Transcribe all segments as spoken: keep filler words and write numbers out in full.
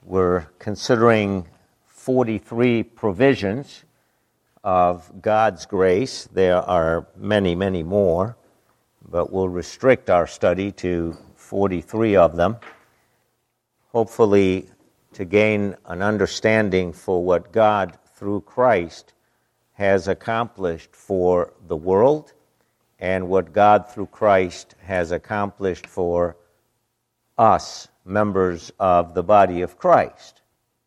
We're considering forty-three provisions of God's grace. There are many, many more, but we'll restrict our study to forty-three of them, hopefully to gain an understanding for what God, through Christ, has accomplished for the world and what God, through Christ, has accomplished for us, members of the body of Christ.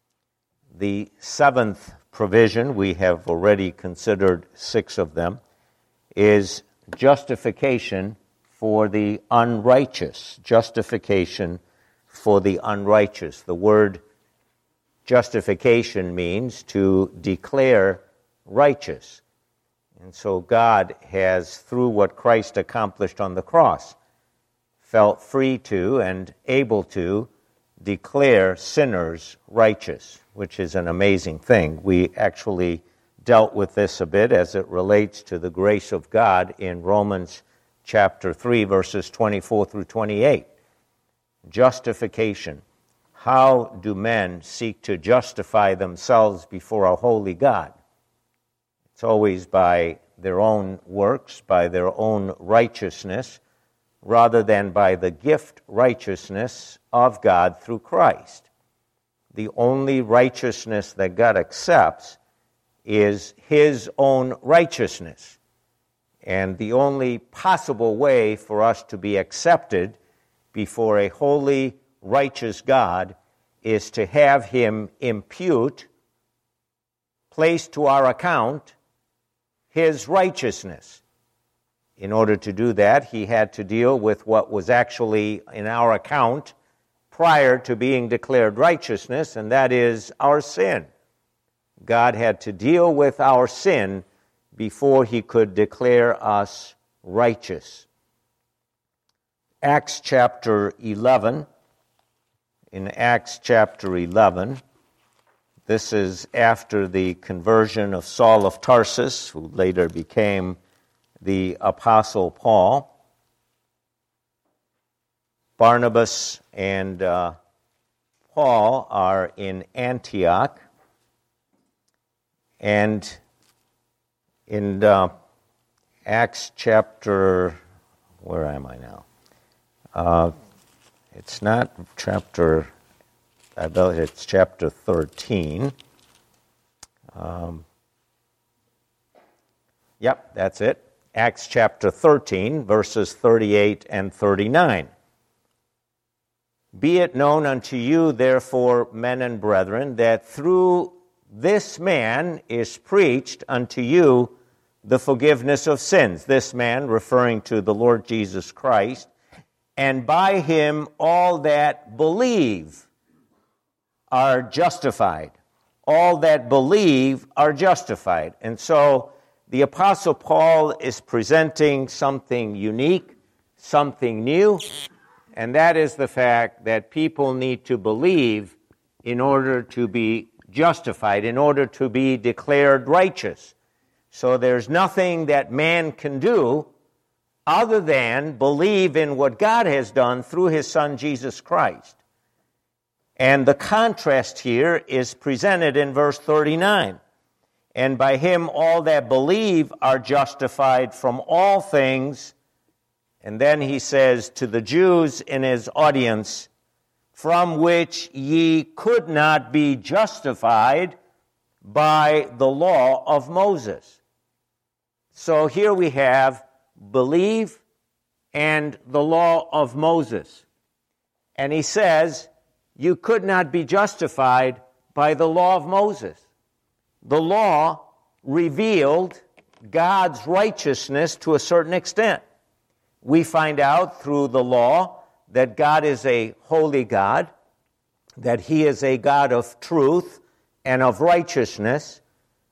The seventh provision, we have already considered six of them, is justification for the unrighteous. Justification for the unrighteous. The word justification means to declare righteous. And so God has, through what Christ accomplished on the cross, felt free to and able to declare sinners righteous, which is an amazing thing. We actually dealt with this a bit as it relates to the grace of God in Romans chapter three, verses twenty-four through twenty-eight. Justification. How do men seek to justify themselves before a holy God? It's always by their own works, by their own righteousness, rather than by the gift righteousness of God through Christ. The only righteousness that God accepts is His own righteousness. And the only possible way for us to be accepted before a holy, righteous God is to have Him impute, place to our account, His righteousness. In order to do that, He had to deal with what was actually in our account prior to being declared righteousness, and that is our sin. God had to deal with our sin before He could declare us righteous. Acts chapter eleven. In Acts chapter eleven, this is after the conversion of Saul of Tarsus, who later became the Apostle Paul. Barnabas and uh, Paul are in Antioch, and in uh, Acts chapter, where am I now? Uh, it's not chapter, I believe it's chapter thirteen. Um, yep, that's it. Acts chapter thirteen, verses thirty-eight and thirty-nine. Be it known unto you, therefore, men and brethren, that through this man is preached unto you the forgiveness of sins. This man, referring to the Lord Jesus Christ, and by Him all that believe are justified. All that believe are justified. And so the Apostle Paul is presenting something unique, something new, and that is the fact that people need to believe in order to be justified, in order to be declared righteous. So there's nothing that man can do other than believe in what God has done through His Son, Jesus Christ. And the contrast here is presented in verse thirty-nine. And by Him all that believe are justified from all things. And then he says to the Jews in his audience, from which ye could not be justified by the law of Moses. So here we have believe and the law of Moses. And he says, you could not be justified by the law of Moses. The law revealed God's righteousness to a certain extent. We find out through the law that God is a holy God, that He is a God of truth and of righteousness,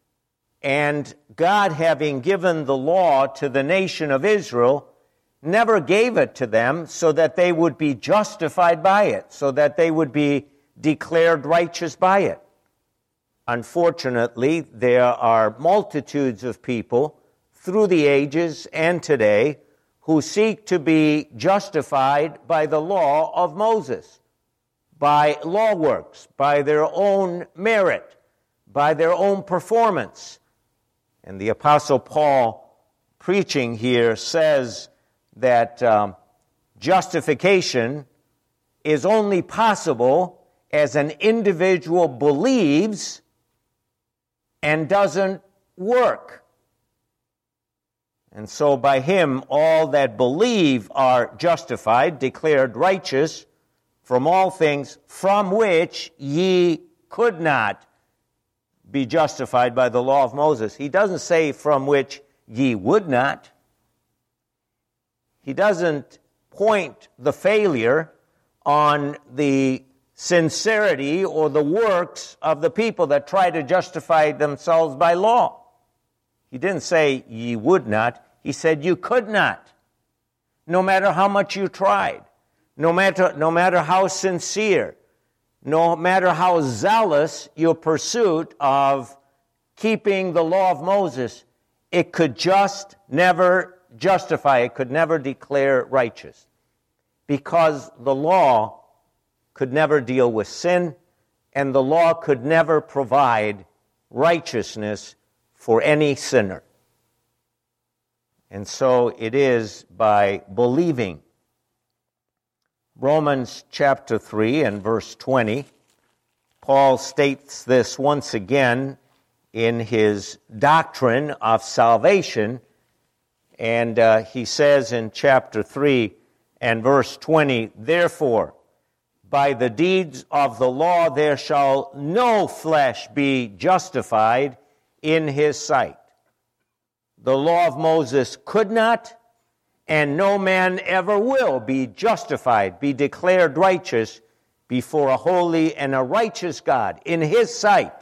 and God, having given the law to the nation of Israel, never gave it to them so that they would be justified by it, so that they would be declared righteous by it. Unfortunately, there are multitudes of people through the ages and today who seek to be justified by the law of Moses. by law works, by their own merit, by their own performance. And the Apostle Paul, preaching here, says that um, justification is only possible as an individual believes and doesn't work. And so by him all that believe are justified, declared righteous from all things from which ye could not be justified by the law of Moses. He doesn't say from which ye would not. He doesn't point the failure on the sincerity or the works of the people that try to justify themselves by law. He didn't say ye would not. He said you could not, no matter how much you tried, no matter, no matter how sincere, no matter how zealous your pursuit of keeping the law of Moses, it could just never justify, it could never declare righteous, because the law could never deal with sin, and the law could never provide righteousness for any sinner. And so it is by believing. Romans chapter three and verse twenty, Paul states this once again in his doctrine of salvation, and uh, he says in chapter three and verse twenty, therefore, by the deeds of the law there shall no flesh be justified in his sight. The law of Moses could not, and no man ever will be justified, be declared righteous before a holy and a righteous God in his sight.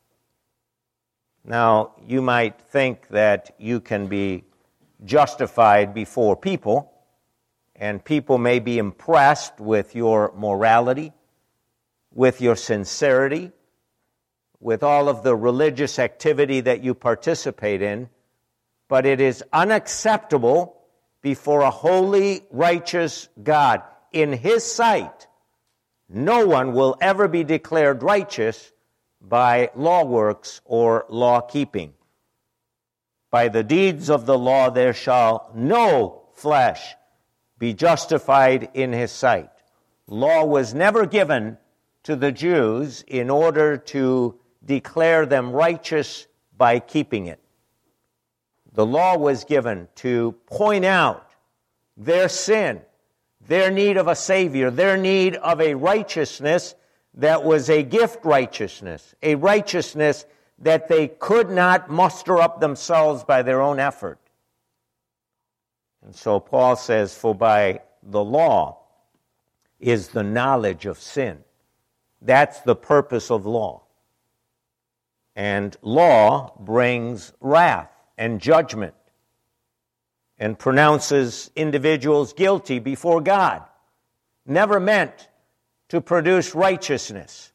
Now, you might think that you can be justified before people, and people may be impressed with your morality, with your sincerity, with all of the religious activity that you participate in, but it is unacceptable before a holy, righteous God. In his sight, no one will ever be declared righteous by law works or law keeping. By the deeds of the law there shall no flesh be justified in his sight. Law was never given to the Jews in order to declare them righteous by keeping it. The law was given to point out their sin, their need of a Savior, their need of a righteousness that was a gift righteousness, a righteousness that they could not muster up themselves by their own effort. And so Paul says, for by the law is the knowledge of sin. That's the purpose of law. And law brings wrath and judgment and pronounces individuals guilty before God. Never meant to produce righteousness.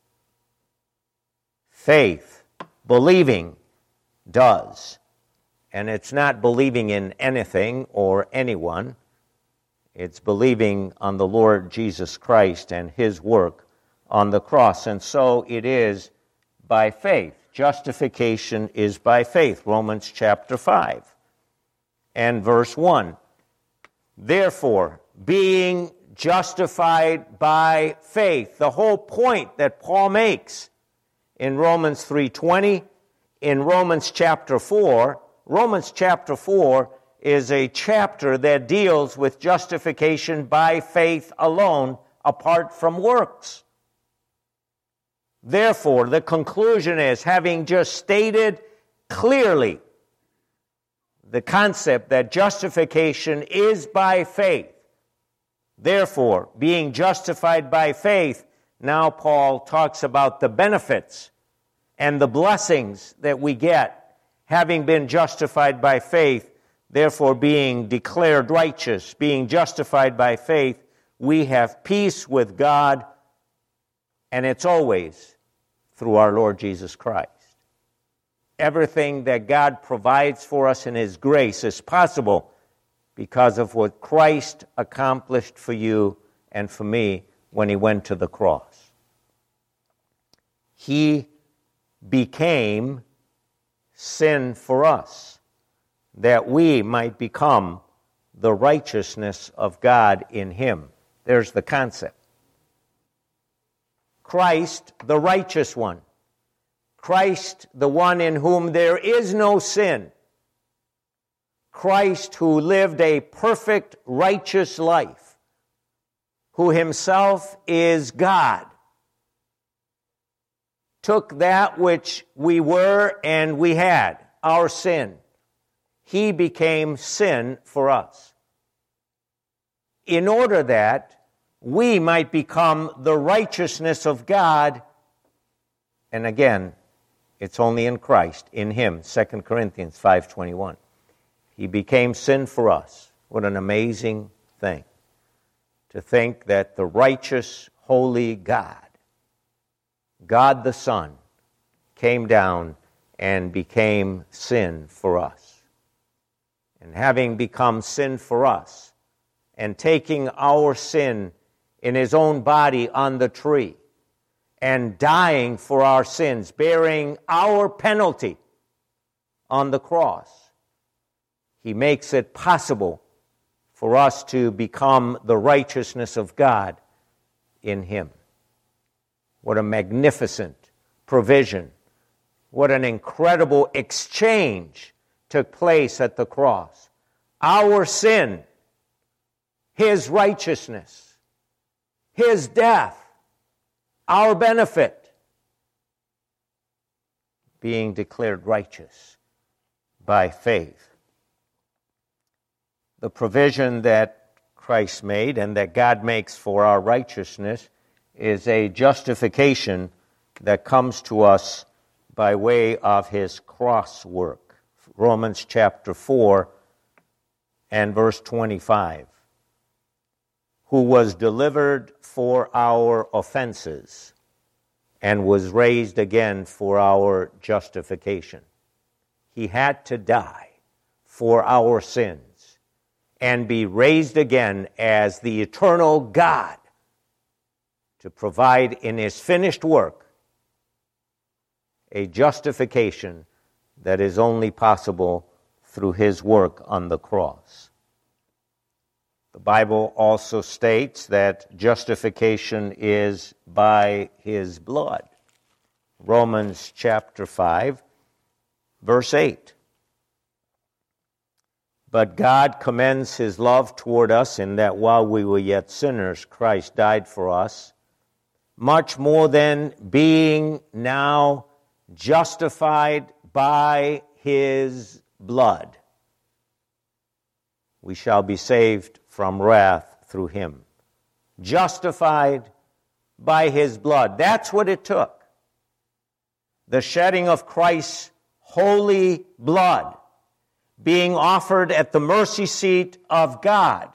Faith, believing, does. And it's not believing in anything or anyone. It's believing on the Lord Jesus Christ and his work on the cross. And so it is by faith. Justification is by faith. Romans chapter five and verse one. Therefore, being justified by faith. The whole point that Paul makes in Romans three twenty, in Romans chapter four, Romans chapter four is a chapter that deals with justification by faith alone, apart from works. Therefore, the conclusion is, having just stated clearly the concept that justification is by faith, therefore, being justified by faith, now Paul talks about the benefits and the blessings that we get, having been justified by faith, therefore being declared righteous, being justified by faith, we have peace with God, and it's always through our Lord Jesus Christ. Everything that God provides for us in his grace is possible because of what Christ accomplished for you and for me when he went to the cross. He became sin for us, that we might become the righteousness of God in him. There's the concept. Christ, the righteous one. Christ, the one in whom there is no sin. Christ, who lived a perfect, righteous life, who himself is God, took that which we were and we had, our sin. He became sin for us, in order that we might become the righteousness of God. And again, it's only in Christ, in him, Second Corinthians five twenty-one. He became sin for us. What an amazing thing to think that the righteous, holy God, God the Son, came down and became sin for us. And having become sin for us, and taking our sin in his own body on the tree, and dying for our sins, bearing our penalty on the cross, he makes it possible for us to become the righteousness of God in him. What a magnificent provision. What an incredible exchange took place at the cross. Our sin, his righteousness, his death, our benefit, being declared righteous by faith. The provision that Christ made and that God makes for our righteousness is a justification that comes to us by way of his cross work. Romans chapter four and verse twenty-five. Who was delivered for our offenses and was raised again for our justification. He had to die for our sins and be raised again as the eternal God to provide in his finished work a justification that is only possible through his work on the cross. The Bible also states that justification is by his blood. Romans chapter five, verse eight. But God commends his love toward us in that while we were yet sinners, Christ died for us. Much more than being now justified by his blood, we shall be saved from wrath through him. Justified by his blood. That's what it took. The shedding of Christ's holy blood being offered at the mercy seat of God,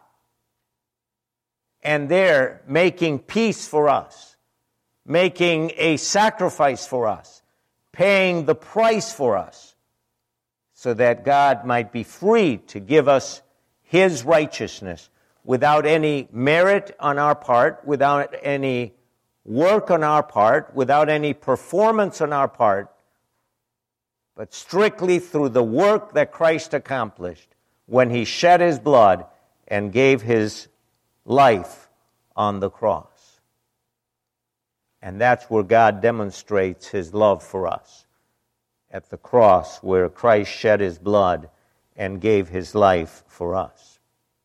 and there making peace for us, making a sacrifice for us, paying the price for us, so that God might be free to give us his righteousness without any merit on our part, without any work on our part, without any performance on our part, but strictly through the work that Christ accomplished when he shed his blood and gave his life on the cross. And that's where God demonstrates his love for us, at the cross where Christ shed his blood and gave his life for us.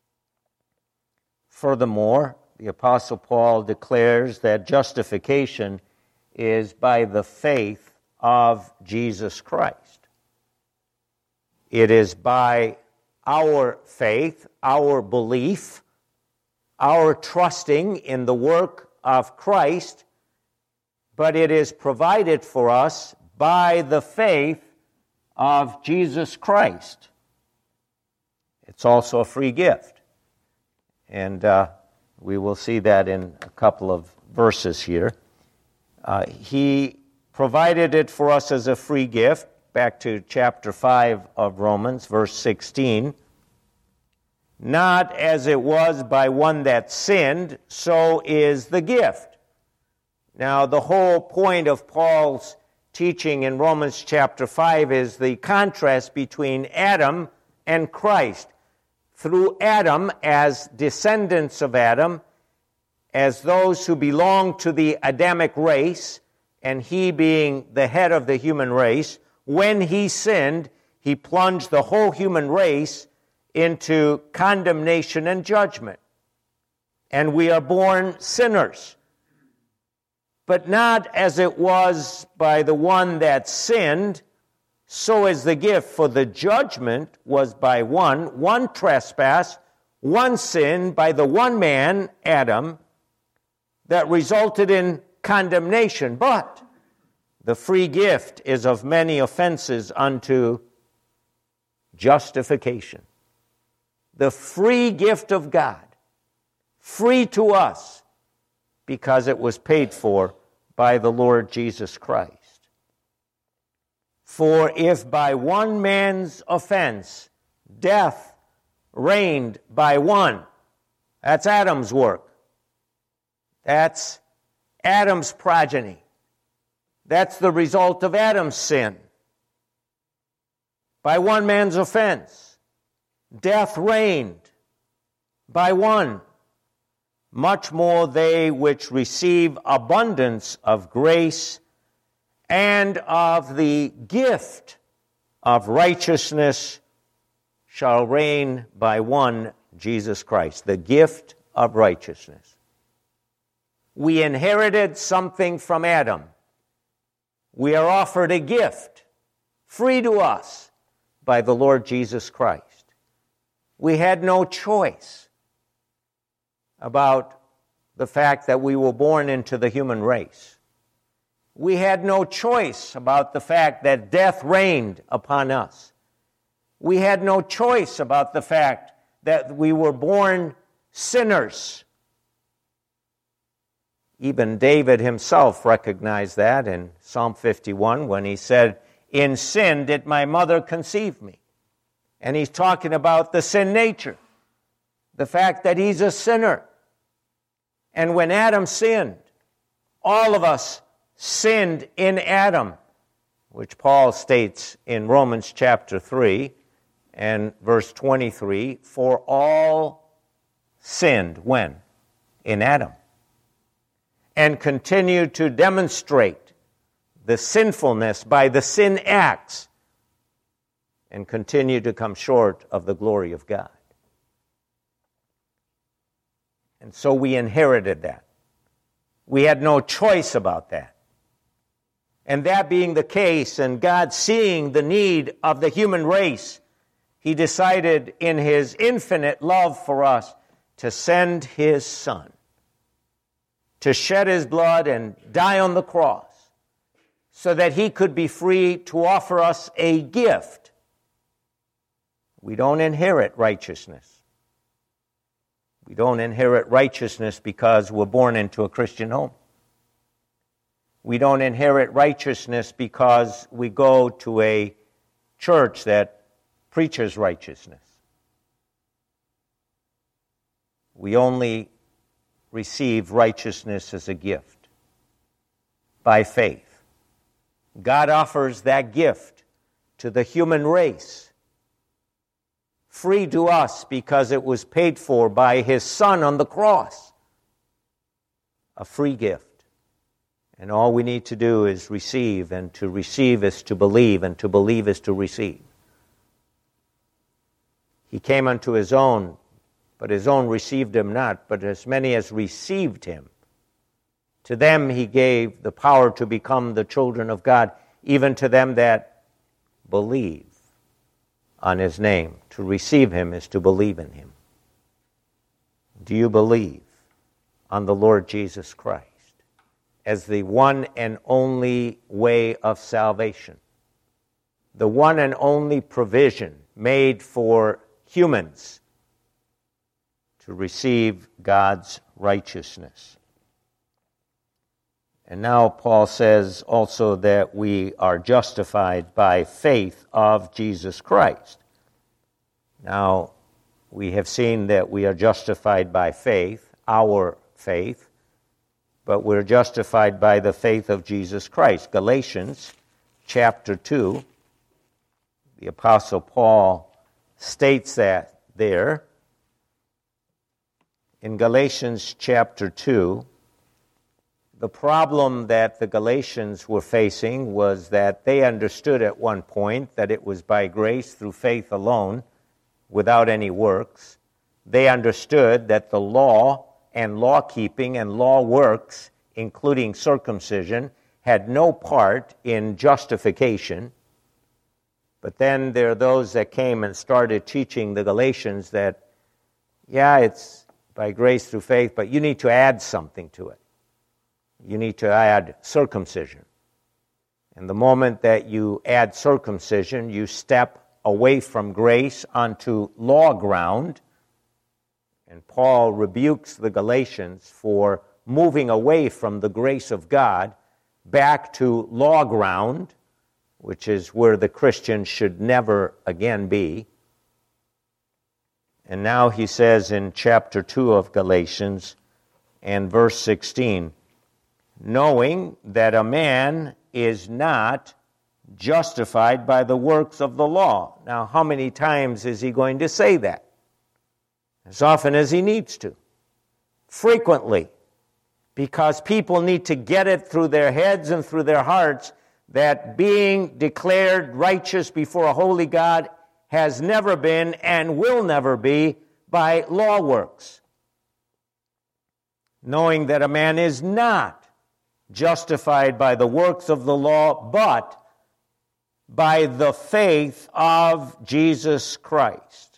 Furthermore, the Apostle Paul declares that justification is by the faith of Jesus Christ. It is by our faith, our belief, our trusting in the work of Christ, but it is provided for us by the faith of Jesus Christ. It's also a free gift. And uh, we will see that in a couple of verses here. Uh, he provided it for us as a free gift. Back to chapter five of Romans, verse sixteen. Not as it was by one that sinned, so is the gift. Now, the whole point of Paul's teaching in Romans chapter five is the contrast between Adam and Christ. Through Adam, as descendants of Adam, as those who belong to the Adamic race, and he being the head of the human race, when he sinned, he plunged the whole human race into condemnation and judgment. And we are born sinners. But not as it was by the one that sinned, so is the gift. For the judgment was by one, one trespass, one sin, by the one man, Adam, that resulted in condemnation. But the free gift is of many offenses unto justification. The free gift of God, free to us, because it was paid for by the Lord Jesus Christ. For if by one man's offense death reigned by one, that's Adam's work. That's Adam's progeny. That's the result of Adam's sin. By one man's offense, death reigned by one. Much more they which receive abundance of grace and of the gift of righteousness shall reign by one, Jesus Christ. The gift of righteousness. We inherited something from Adam. We are offered a gift, free to us, by the Lord Jesus Christ. We had no choice about the fact that we were born into the human race. We had no choice about the fact that death reigned upon us. We had no choice about the fact that we were born sinners. Even David himself recognized that in Psalm fifty-one when he said, "In sin did my mother conceive me." And he's talking about the sin nature, the fact that he's a sinner. And when Adam sinned, all of us sinned in Adam, which Paul states in Romans chapter three and verse twenty-three, for all sinned when? In Adam. And continue to demonstrate the sinfulness by the sin acts and continue to come short of the glory of God. And so we inherited that. We had no choice about that. And that being the case, and God seeing the need of the human race, He decided in His infinite love for us to send His Son, to shed His blood and die on the cross, so that He could be free to offer us a gift. We don't inherit righteousness. We don't inherit righteousness because we're born into a Christian home. We don't inherit righteousness because we go to a church that preaches righteousness. We only receive righteousness as a gift by faith. God offers that gift to the human race, free to us because it was paid for by His Son on the cross. A free gift. And all we need to do is receive, and to receive is to believe, and to believe is to receive. He came unto His own, but His own received Him not. But as many as received Him, to them He gave the power to become the children of God, even to them that believe on His name. To receive Him is to believe in Him. Do you believe on the Lord Jesus Christ as the one and only way of salvation, the one and only provision made for humans to receive God's righteousness? And now Paul says also that we are justified by faith of Jesus Christ. Now, we have seen that we are justified by faith, our faith, but we're justified by the faith of Jesus Christ. Galatians chapter two, the Apostle Paul states that there. In Galatians chapter two, the problem that the Galatians were facing was that they understood at one point that it was by grace through faith alone, without any works. They understood that the law and law-keeping and law works, including circumcision, had no part in justification. But then there are those that came and started teaching the Galatians that, yeah, it's by grace through faith, but you need to add something to it. You need to add circumcision. And the moment that you add circumcision, you step away from grace onto law ground. And Paul rebukes the Galatians for moving away from the grace of God back to law ground, which is where the Christian should never again be. And now he says in chapter two of Galatians and verse sixteen, knowing that a man is not justified by the works of the law. Now, how many times is he going to say that? As often as he needs to. Frequently. Because people need to get it through their heads and through their hearts that being declared righteous before a holy God has never been and will never be by law works. Knowing that a man is not justified by the works of the law, but by the faith of Jesus Christ.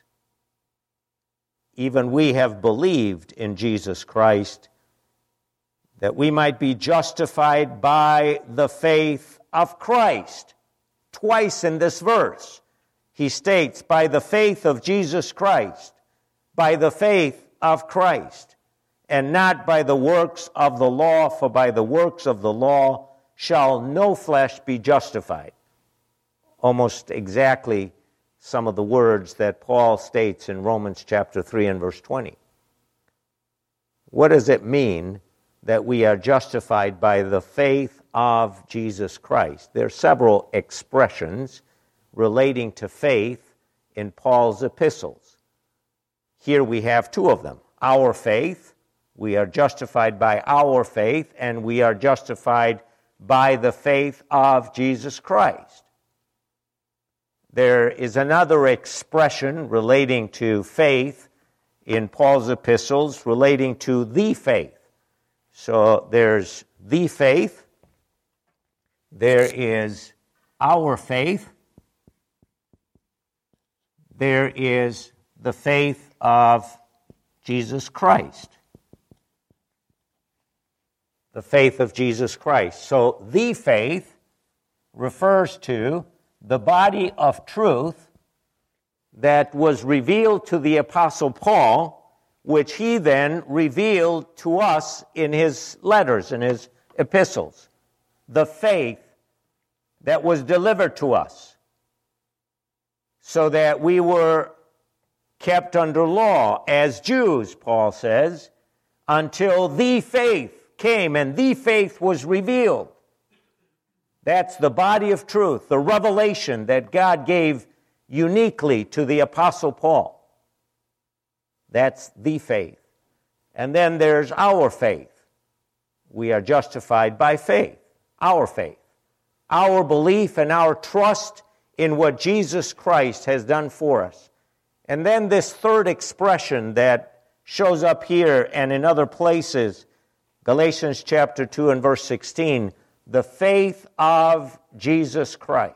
Even we have believed in Jesus Christ, that we might be justified by the faith of Christ. Twice in this verse, he states, by the faith of Jesus Christ, by the faith of Christ, and not by the works of the law, for by the works of the law shall no flesh be justified. Almost exactly some of the words that Paul states in Romans chapter three and verse twenty. What does it mean that we are justified by the faith of Jesus Christ? There are several expressions relating to faith in Paul's epistles. Here we have two of them. Our faith, we are justified by our faith, and we are justified by the faith of Jesus Christ. There is another expression relating to faith in Paul's epistles, relating to the faith. So there's the faith, there is our faith, there is the faith of Jesus Christ. The faith of Jesus Christ. So the faith refers to the body of truth that was revealed to the Apostle Paul, which he then revealed to us in his letters, in his epistles. The faith that was delivered to us, so that we were kept under law as Jews, Paul says, until the faith came and the faith was revealed. That's the body of truth, the revelation that God gave uniquely to the Apostle Paul. That's the faith. And then there's our faith. We are justified by faith, our faith, our belief and our trust in what Jesus Christ has done for us. And then this third expression that shows up here and in other places, Galatians chapter two and verse sixteen, the faith of Jesus Christ.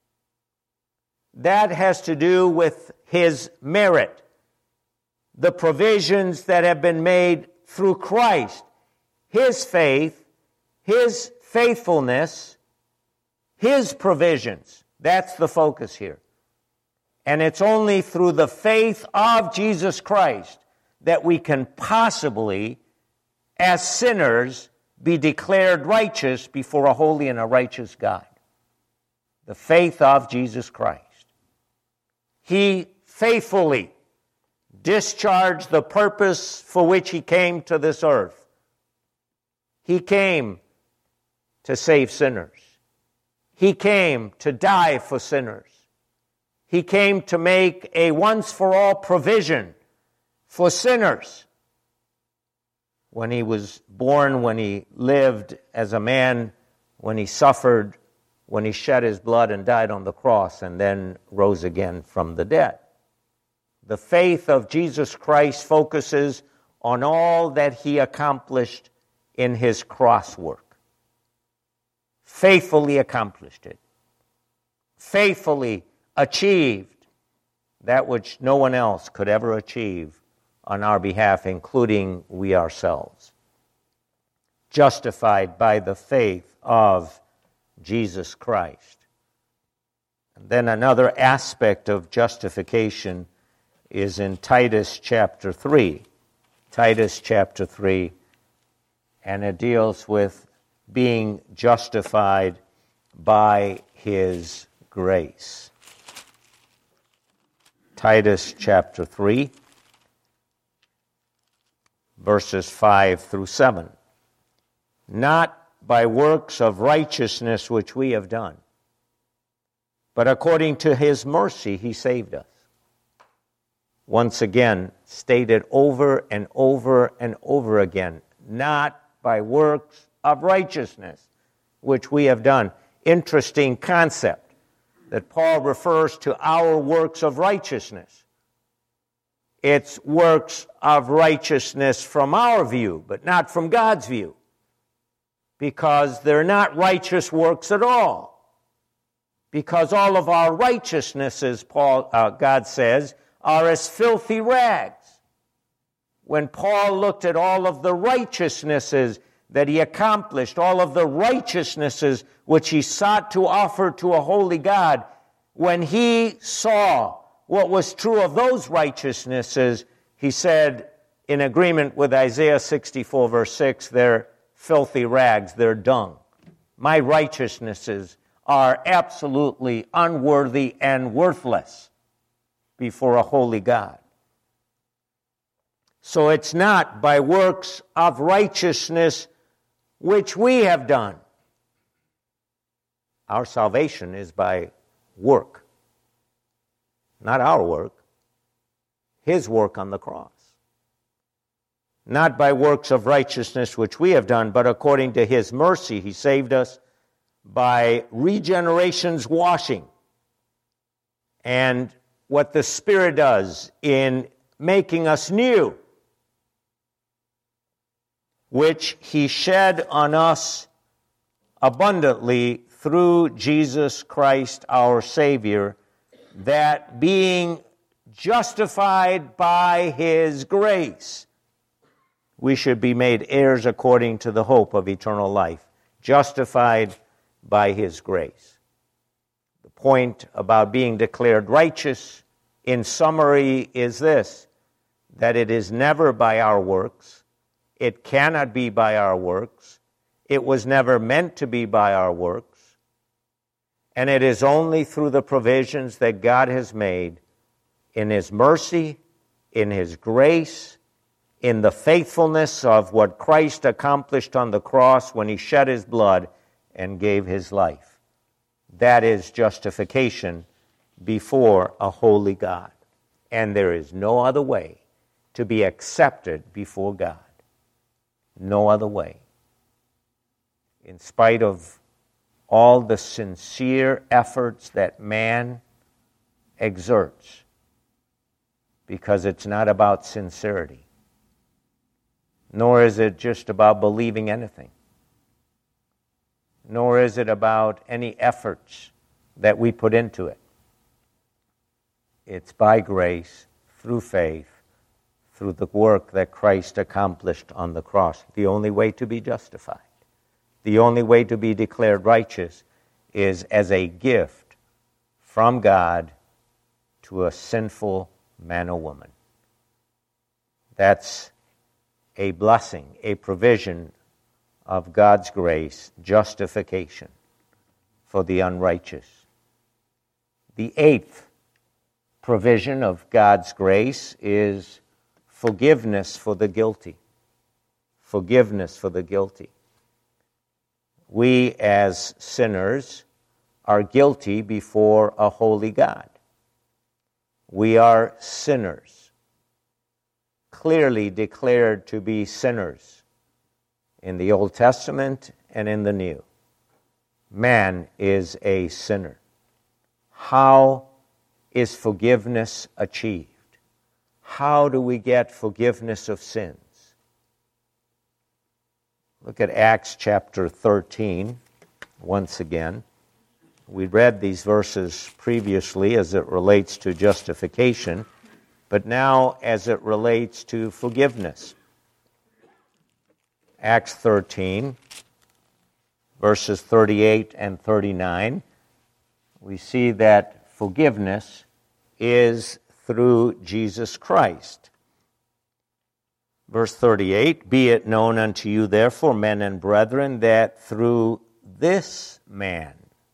That has to do with his merit, the provisions that have been made through Christ, his faith, his faithfulness, his provisions. That's the focus here. And it's only through the faith of Jesus Christ that we can possibly, as sinners, be declared righteous before a holy and a righteous God. The faith of Jesus Christ. He faithfully discharged the purpose for which he came to this earth. He came to save sinners. He came to die for sinners. He came to make a once-for-all provision for sinners. When he was born, when he lived as a man, when he suffered, when he shed his blood and died on the cross and then rose again from the dead. The faith of Jesus Christ focuses on all that he accomplished in his cross work. Faithfully accomplished it. Faithfully achieved that which no one else could ever achieve on our behalf, including we ourselves. Justified by the faith of Jesus Christ. And then another aspect of justification is in Titus chapter three. Titus chapter three, and it deals with being justified by his grace. Titus chapter three, verses five through seven. Not by works of righteousness which we have done, but according to his mercy he saved us. Once again, stated over and over and over again, not by works of righteousness which we have done. Interesting concept that Paul refers to our works of righteousness. It's works of righteousness from our view, but not from God's view, because they're not righteous works at all. Because all of our righteousnesses, Paul, uh, God says, are as filthy rags. When Paul looked at all of the righteousnesses that he accomplished, all of the righteousnesses which he sought to offer to a holy God, when he saw what was true of those righteousnesses, he said, in agreement with Isaiah sixty-four, verse six, they're filthy rags, they're dung. My righteousnesses are absolutely unworthy and worthless before a holy God. So it's not by works of righteousness which we have done. Our salvation is by work. Not our work. His work on the cross. Not by works of righteousness which we have done, but according to his mercy he saved us by regeneration's washing. And what the Spirit does in making us new, which he shed on us abundantly through Jesus Christ our Savior, that being justified by his grace, we should be made heirs according to the hope of eternal life. Justified by his grace. The point about being declared righteous, in summary, is this: that it is never by our works. It cannot be by our works. It was never meant to be by our works. And it is only through the provisions that God has made in his mercy, in his grace, in the faithfulness of what Christ accomplished on the cross when he shed his blood and gave his life. That is justification before a holy God. And there is no other way to be accepted before God. No other way. In spite of all the sincere efforts that man exerts, because it's not about sincerity, nor is it just about believing anything, nor is it about any efforts that we put into it. It's by grace, through faith, through the work that Christ accomplished on the cross. The only way to be justified, the only way to be declared righteous, is as a gift from God to a sinful man or woman. That's a blessing, a provision of God's grace, justification for the unrighteous. The eighth provision of God's grace is forgiveness for the guilty. Forgiveness for the guilty. we as sinners are guilty before a holy God. We are sinners, clearly declared to be sinners in the Old Testament and in the New. Man is a sinner. How is forgiveness achieved? How do we get forgiveness of sins? Look at Acts chapter thirteen once again. We read these verses previously as it relates to justification, but now as it relates to forgiveness. Acts thirteen, verses thirty-eight and thirty-nine, we see that forgiveness is through Jesus Christ. Verse thirty-eight, be it known unto you, therefore, men and brethren, that through this man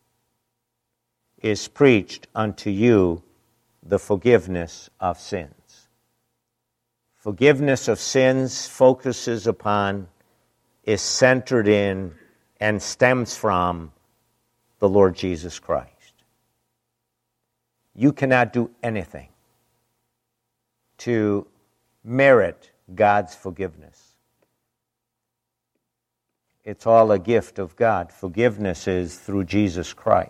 is preached unto you the forgiveness of sins. Forgiveness of sins focuses upon, is centered in, and stems from the Lord Jesus Christ. You cannot do anything to merit God's forgiveness. It's all a gift of God. Forgiveness is through Jesus Christ.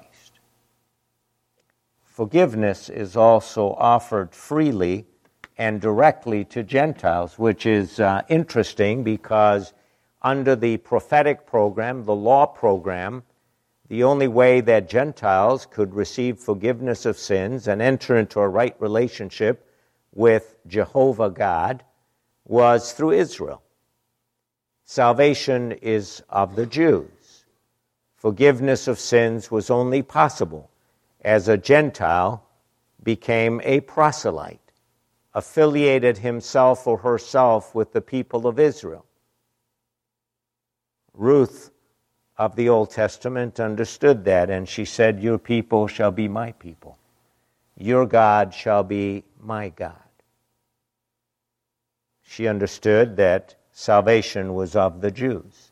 Forgiveness is also offered freely and directly to Gentiles, which is uh, interesting because under the prophetic program, the law program, the only way that Gentiles could receive forgiveness of sins and enter into a right relationship with Jehovah God was through Israel. Salvation is of the Jews. Forgiveness of sins was only possible as a Gentile became a proselyte, affiliated himself or herself with the people of Israel. Ruth of the Old Testament understood that, and she said, your people shall be my people. Your God shall be my God. She understood that salvation was of the Jews.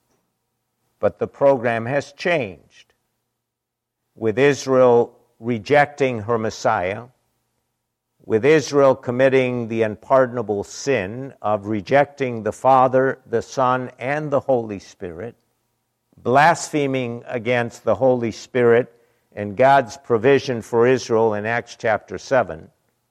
But the program has changed. With Israel rejecting her Messiah, with Israel committing the unpardonable sin of rejecting the Father, the Son, and the Holy Spirit, blaspheming against the Holy Spirit and God's provision for Israel in Acts chapter seven,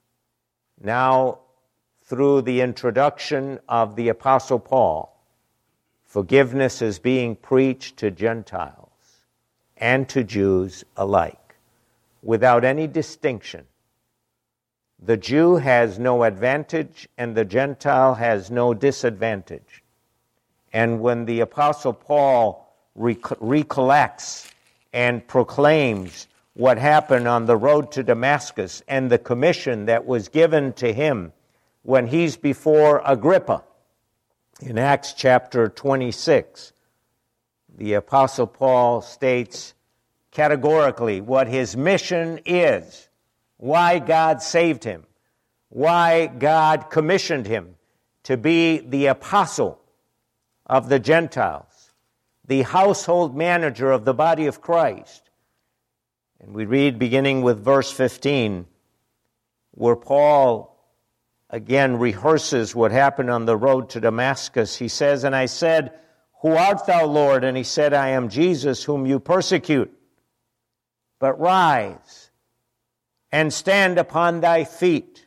now through the introduction of the Apostle Paul, forgiveness is being preached to Gentiles and to Jews alike, without any distinction. The Jew has no advantage and the Gentile has no disadvantage. And when the Apostle Paul rec- recollects and proclaims what happened on the road to Damascus and the commission that was given to him when he's before Agrippa in Acts chapter twenty-six, the Apostle Paul states categorically what his mission is, why God saved him, why God commissioned him to be the apostle of the Gentiles, the household manager of the body of Christ. And we read beginning with verse fifteen, where Paul again rehearses what happened on the road to Damascus. He says, and I said, who art thou, Lord? And he said, I am Jesus whom you persecute. But rise and stand upon thy feet.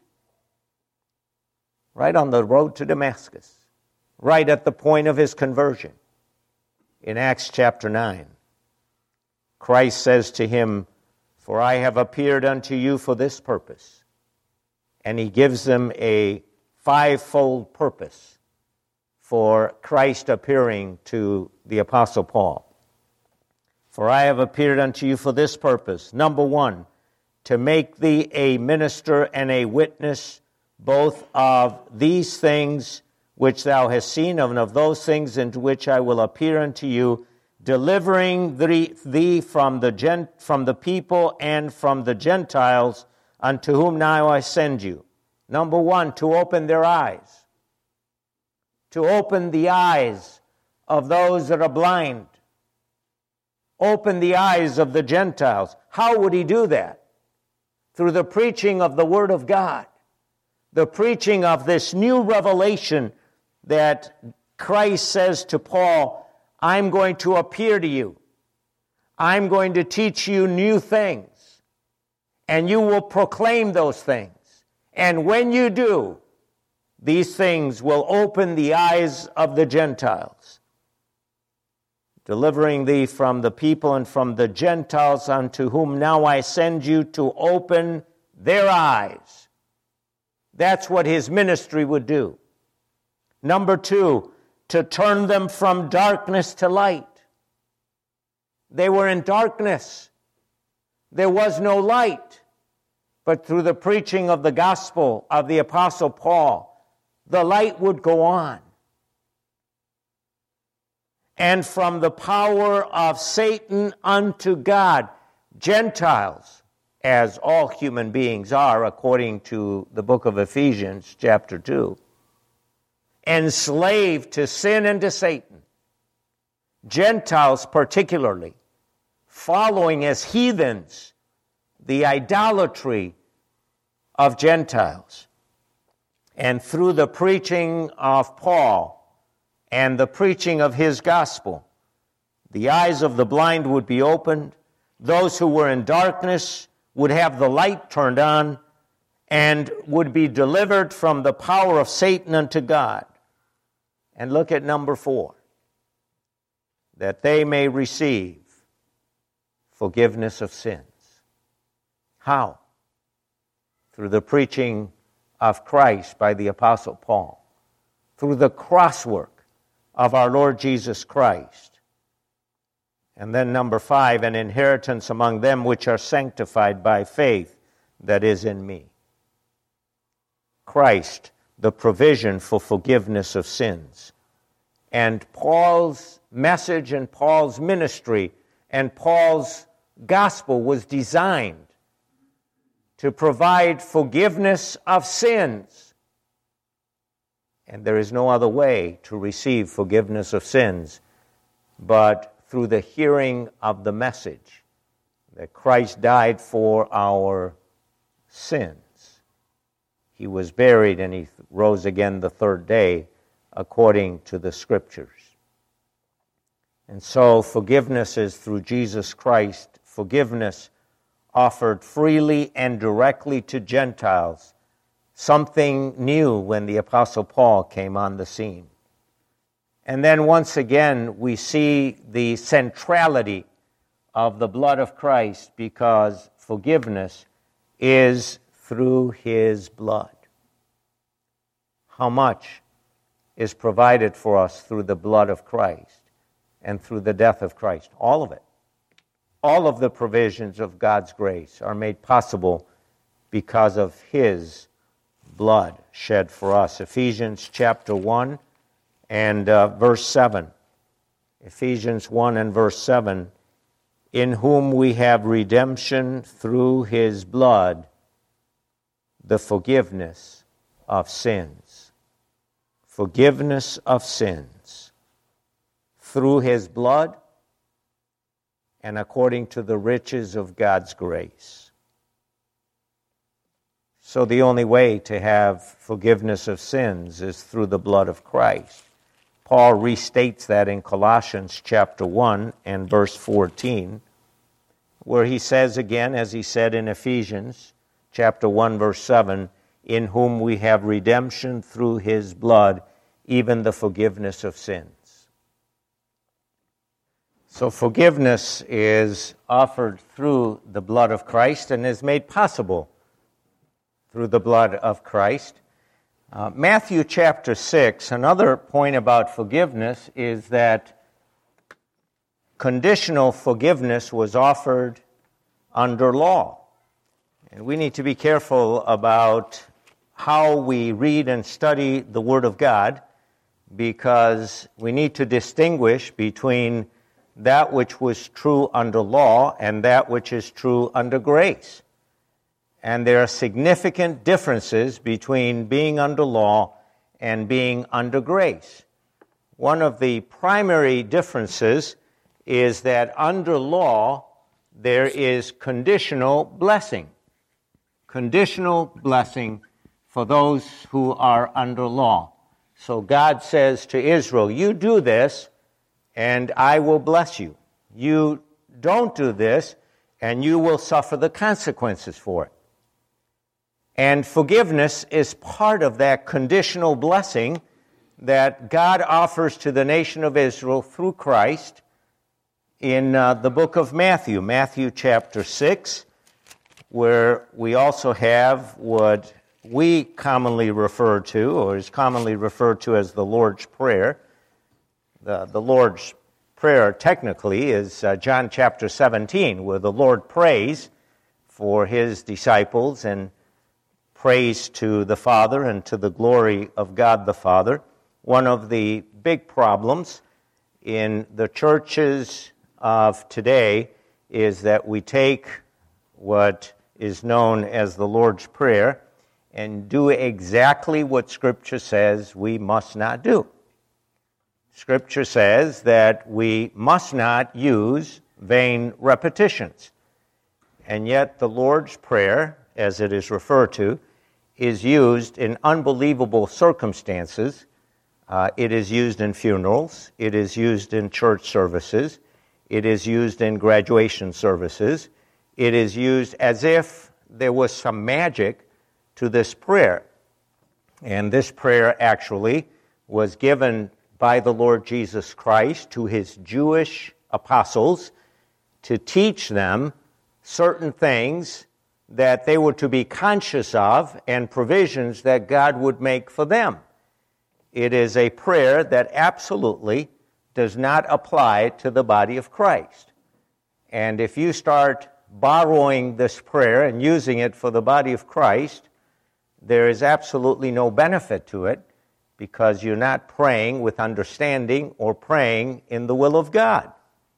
Right on the road to Damascus, right at the point of his conversion. In Acts chapter nine, Christ says to him, for I have appeared unto you for this purpose. And he gives them a fivefold purpose for Christ appearing to the Apostle Paul. For I have appeared unto you for this purpose. Number one, to make thee a minister and a witness both of these things which thou hast seen, and of those things into which I will appear unto you, delivering thee from the gent, from the people and from the Gentiles, unto whom now I send you. Number one, to open their eyes. To open the eyes of those that are blind. open the eyes of the Gentiles. How would he do that? Through the preaching of the Word of God, the preaching of this new revelation that Christ says to Paul, I'm going to appear to you. I'm going to teach you new things, and you will proclaim those things. And when you do, these things will open the eyes of the Gentiles, delivering thee from the people and from the Gentiles, unto whom now I send you, to open their eyes. That's what his ministry would do. Number two, to turn them from darkness to light. They were in darkness. There was no light. But through the preaching of the gospel of the Apostle Paul, the light would go on. And from the power of Satan unto God, Gentiles, as all human beings are, according to the book of Ephesians, chapter two, enslaved to sin and to Satan. Gentiles particularly, following as heathens the idolatry of Gentiles. And through the preaching of Paul and the preaching of his gospel, the eyes of the blind would be opened, those who were in darkness would have the light turned on, and would be delivered from the power of Satan unto God. And look at number four, that they may receive forgiveness of sins. How? Through the preaching of Christ by the Apostle Paul, through the crosswork of our Lord Jesus Christ. And then number five, an inheritance among them which are sanctified by faith that is in me. Christ, the provision for forgiveness of sins. And Paul's message and Paul's ministry and Paul's gospel was designed to provide forgiveness of sins. And there is no other way to receive forgiveness of sins but through the hearing of the message that Christ died for our sins. He was buried and he rose again the third day according to the Scriptures. And so forgiveness is through Jesus Christ, forgiveness offered freely and directly to Gentiles, something new when the Apostle Paul came on the scene. And then once again, we see the centrality of the blood of Christ, because forgiveness is through his blood. How much is provided for us through the blood of Christ and through the death of Christ? All of it. All of the provisions of God's grace are made possible because of his blood shed for us. Ephesians chapter one and uh, verse seven. Ephesians one and verse seven. In whom we have redemption through his blood, the forgiveness of sins. Forgiveness of sins. Through his blood and according to the riches of God's grace. So the only way to have forgiveness of sins is through the blood of Christ. Paul restates that in Colossians chapter one and verse fourteen, where he says again, as he said in Ephesians chapter one verse seven, in whom we have redemption through his blood, even the forgiveness of sins. So forgiveness is offered through the blood of Christ and is made possible through the blood of Christ. Uh, Matthew chapter six, another point about forgiveness is that conditional forgiveness was offered under law. And we need to be careful about how we read and study the Word of God, because we need to distinguish between that which was true under law and that which is true under grace. And there are significant differences between being under law and being under grace. One of the primary differences is that under law, there is conditional blessing. Conditional blessing for those who are under law. So God says to Israel, you do this, and I will bless you. You don't do this, and you will suffer the consequences for it. And forgiveness is part of that conditional blessing that God offers to the nation of Israel through Christ in uh, the book of Matthew, Matthew chapter six, where we also have what we commonly refer to, or is commonly referred to as the Lord's Prayer. The, the Lord's Prayer technically is uh, John chapter seventeen, where the Lord prays for his disciples and prays to the Father and to the glory of God the Father. One of the big problems in the churches of today is that we take what is known as the Lord's Prayer and do exactly what Scripture says we must not do. Scripture says that we must not use vain repetitions. And yet the Lord's Prayer, as it is referred to, is used in unbelievable circumstances. Uh, it is used in funerals. It is used in church services. It is used in graduation services. It is used as if there was some magic to this prayer. And this prayer actually was given by the Lord Jesus Christ to his Jewish apostles to teach them certain things that they were to be conscious of and provisions that God would make for them. It is a prayer that absolutely does not apply to the body of Christ. And if you start borrowing this prayer and using it for the body of Christ, there is absolutely no benefit to it because you're not praying with understanding or praying in the will of God.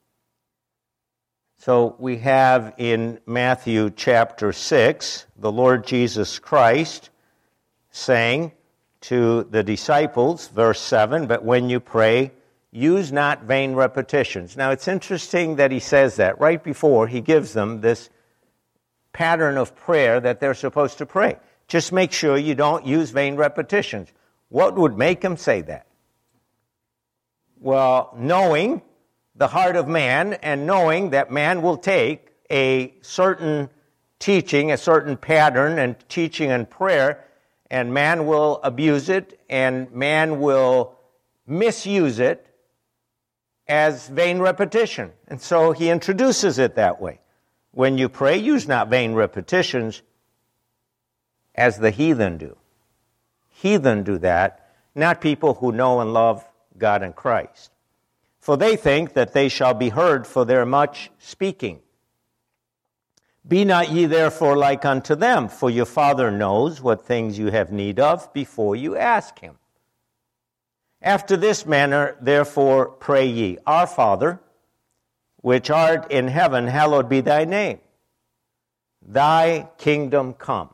So we have in Matthew chapter six, the Lord Jesus Christ saying to the disciples, verse seven, but when you pray, use not vain repetitions. Now it's interesting that he says that right before he gives them this pattern of prayer that they're supposed to pray. Just make sure you don't use vain repetitions. What would make him say that? Well, knowing the heart of man and knowing that man will take a certain teaching, a certain pattern and teaching and prayer, and man will abuse it and man will misuse it as vain repetition. And so he introduces it that way. When you pray, use not vain repetitions as the heathen do. Heathen do that, not people who know and love God and Christ. For they think that they shall be heard for their much speaking. Be not ye therefore like unto them, for your Father knows what things you have need of before you ask him. After this manner, therefore, pray ye, Our Father, which art in heaven, hallowed be thy name. Thy kingdom come.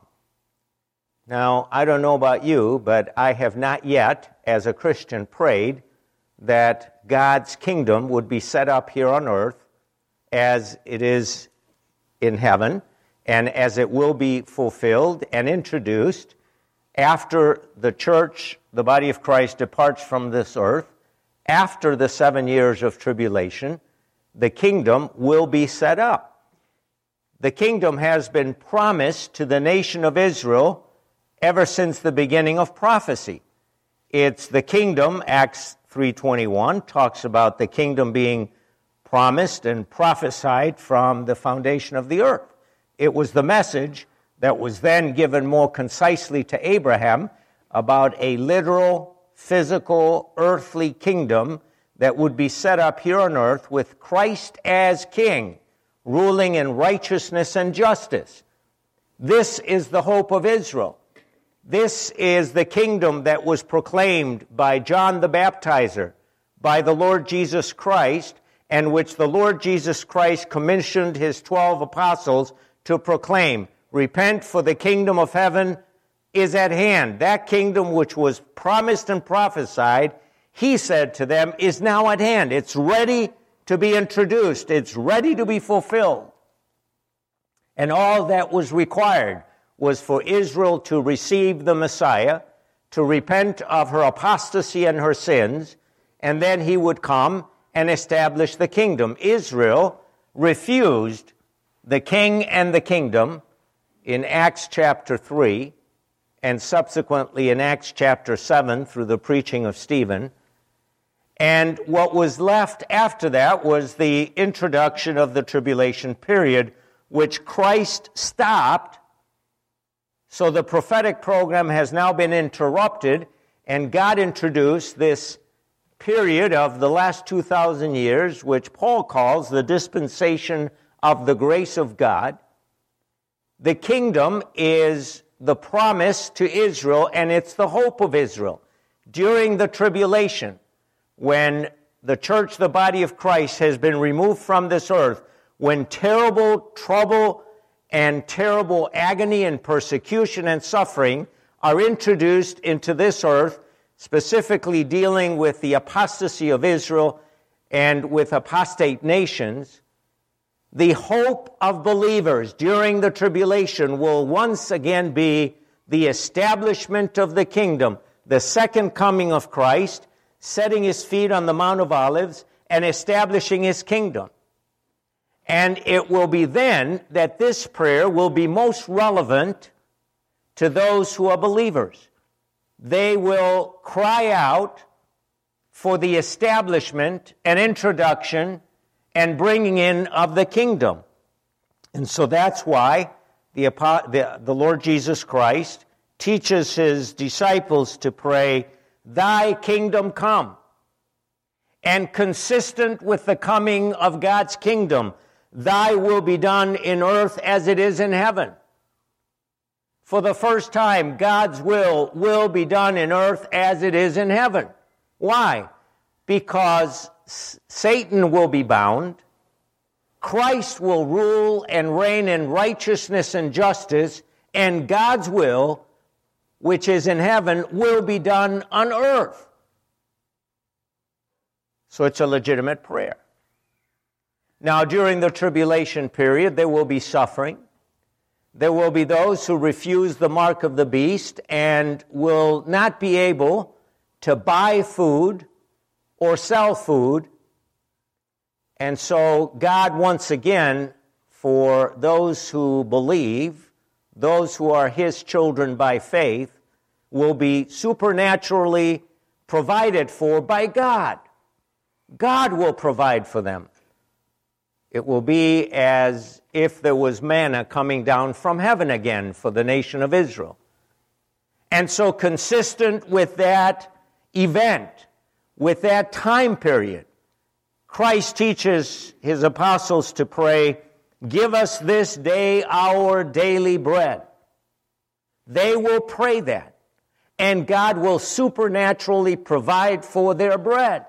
Now, I don't know about you, but I have not yet, as a Christian, prayed that God's kingdom would be set up here on earth as it is in heaven, and as it will be fulfilled and introduced after the church, the body of Christ, departs from this earth. After the seven years of tribulation, the kingdom will be set up. The kingdom has been promised to the nation of Israel ever since the beginning of prophecy. It's the kingdom, Acts three twenty-one, talks about the kingdom being promised and prophesied from the foundation of the earth. It was the message that was then given more concisely to Abraham about a literal, physical, earthly kingdom that would be set up here on earth with Christ as king, ruling in righteousness and justice. This is the hope of Israel. This is the kingdom that was proclaimed by John the Baptizer, by the Lord Jesus Christ, and which the Lord Jesus Christ commissioned his twelve apostles to proclaim. Repent, for the kingdom of heaven is at hand. That kingdom which was promised and prophesied, he said to them, is now at hand. It's ready. to be introduced. It's ready to be fulfilled. And all that was required was for Israel to receive the Messiah, to repent of her apostasy and her sins, and then he would come and establish the kingdom. Israel refused the king and the kingdom in Acts chapter three, and subsequently in Acts chapter seven through the preaching of Stephen. And what was left after that was the introduction of the tribulation period, which Christ stopped. So the prophetic program has now been interrupted, and God introduced this period of the last two thousand years, which Paul calls the dispensation of the grace of God. The kingdom is the promise to Israel, and it's the hope of Israel. During the tribulation, when the church, the body of Christ, has been removed from this earth, when terrible trouble and terrible agony and persecution and suffering are introduced into this earth, specifically dealing with the apostasy of Israel and with apostate nations, the hope of believers during the tribulation will once again be the establishment of the kingdom, the second coming of Christ, setting his feet on the Mount of Olives and establishing his kingdom. And it will be then that this prayer will be most relevant to those who are believers. They will cry out for the establishment and introduction and bringing in of the kingdom. And so that's why the, the, the Lord Jesus Christ teaches his disciples to pray, "Thy kingdom come." And consistent with the coming of God's kingdom, "Thy will be done in earth as it is in heaven." For the first time, God's will will be done in earth as it is in heaven. Why? Because Satan will be bound, Christ will rule and reign in righteousness and justice, and God's will, which is in heaven, will be done on earth. So it's a legitimate prayer. Now, during the tribulation period, there will be suffering. There will be those who refuse the mark of the beast and will not be able to buy food or sell food. And so God, once again, for those who believe, those who are his children by faith, will be supernaturally provided for by God. God will provide for them. It will be as if there was manna coming down from heaven again for the nation of Israel. And so consistent with that event, with that time period, Christ teaches his apostles to pray, "Give us this day our daily bread." They will pray that, and God will supernaturally provide for their bread,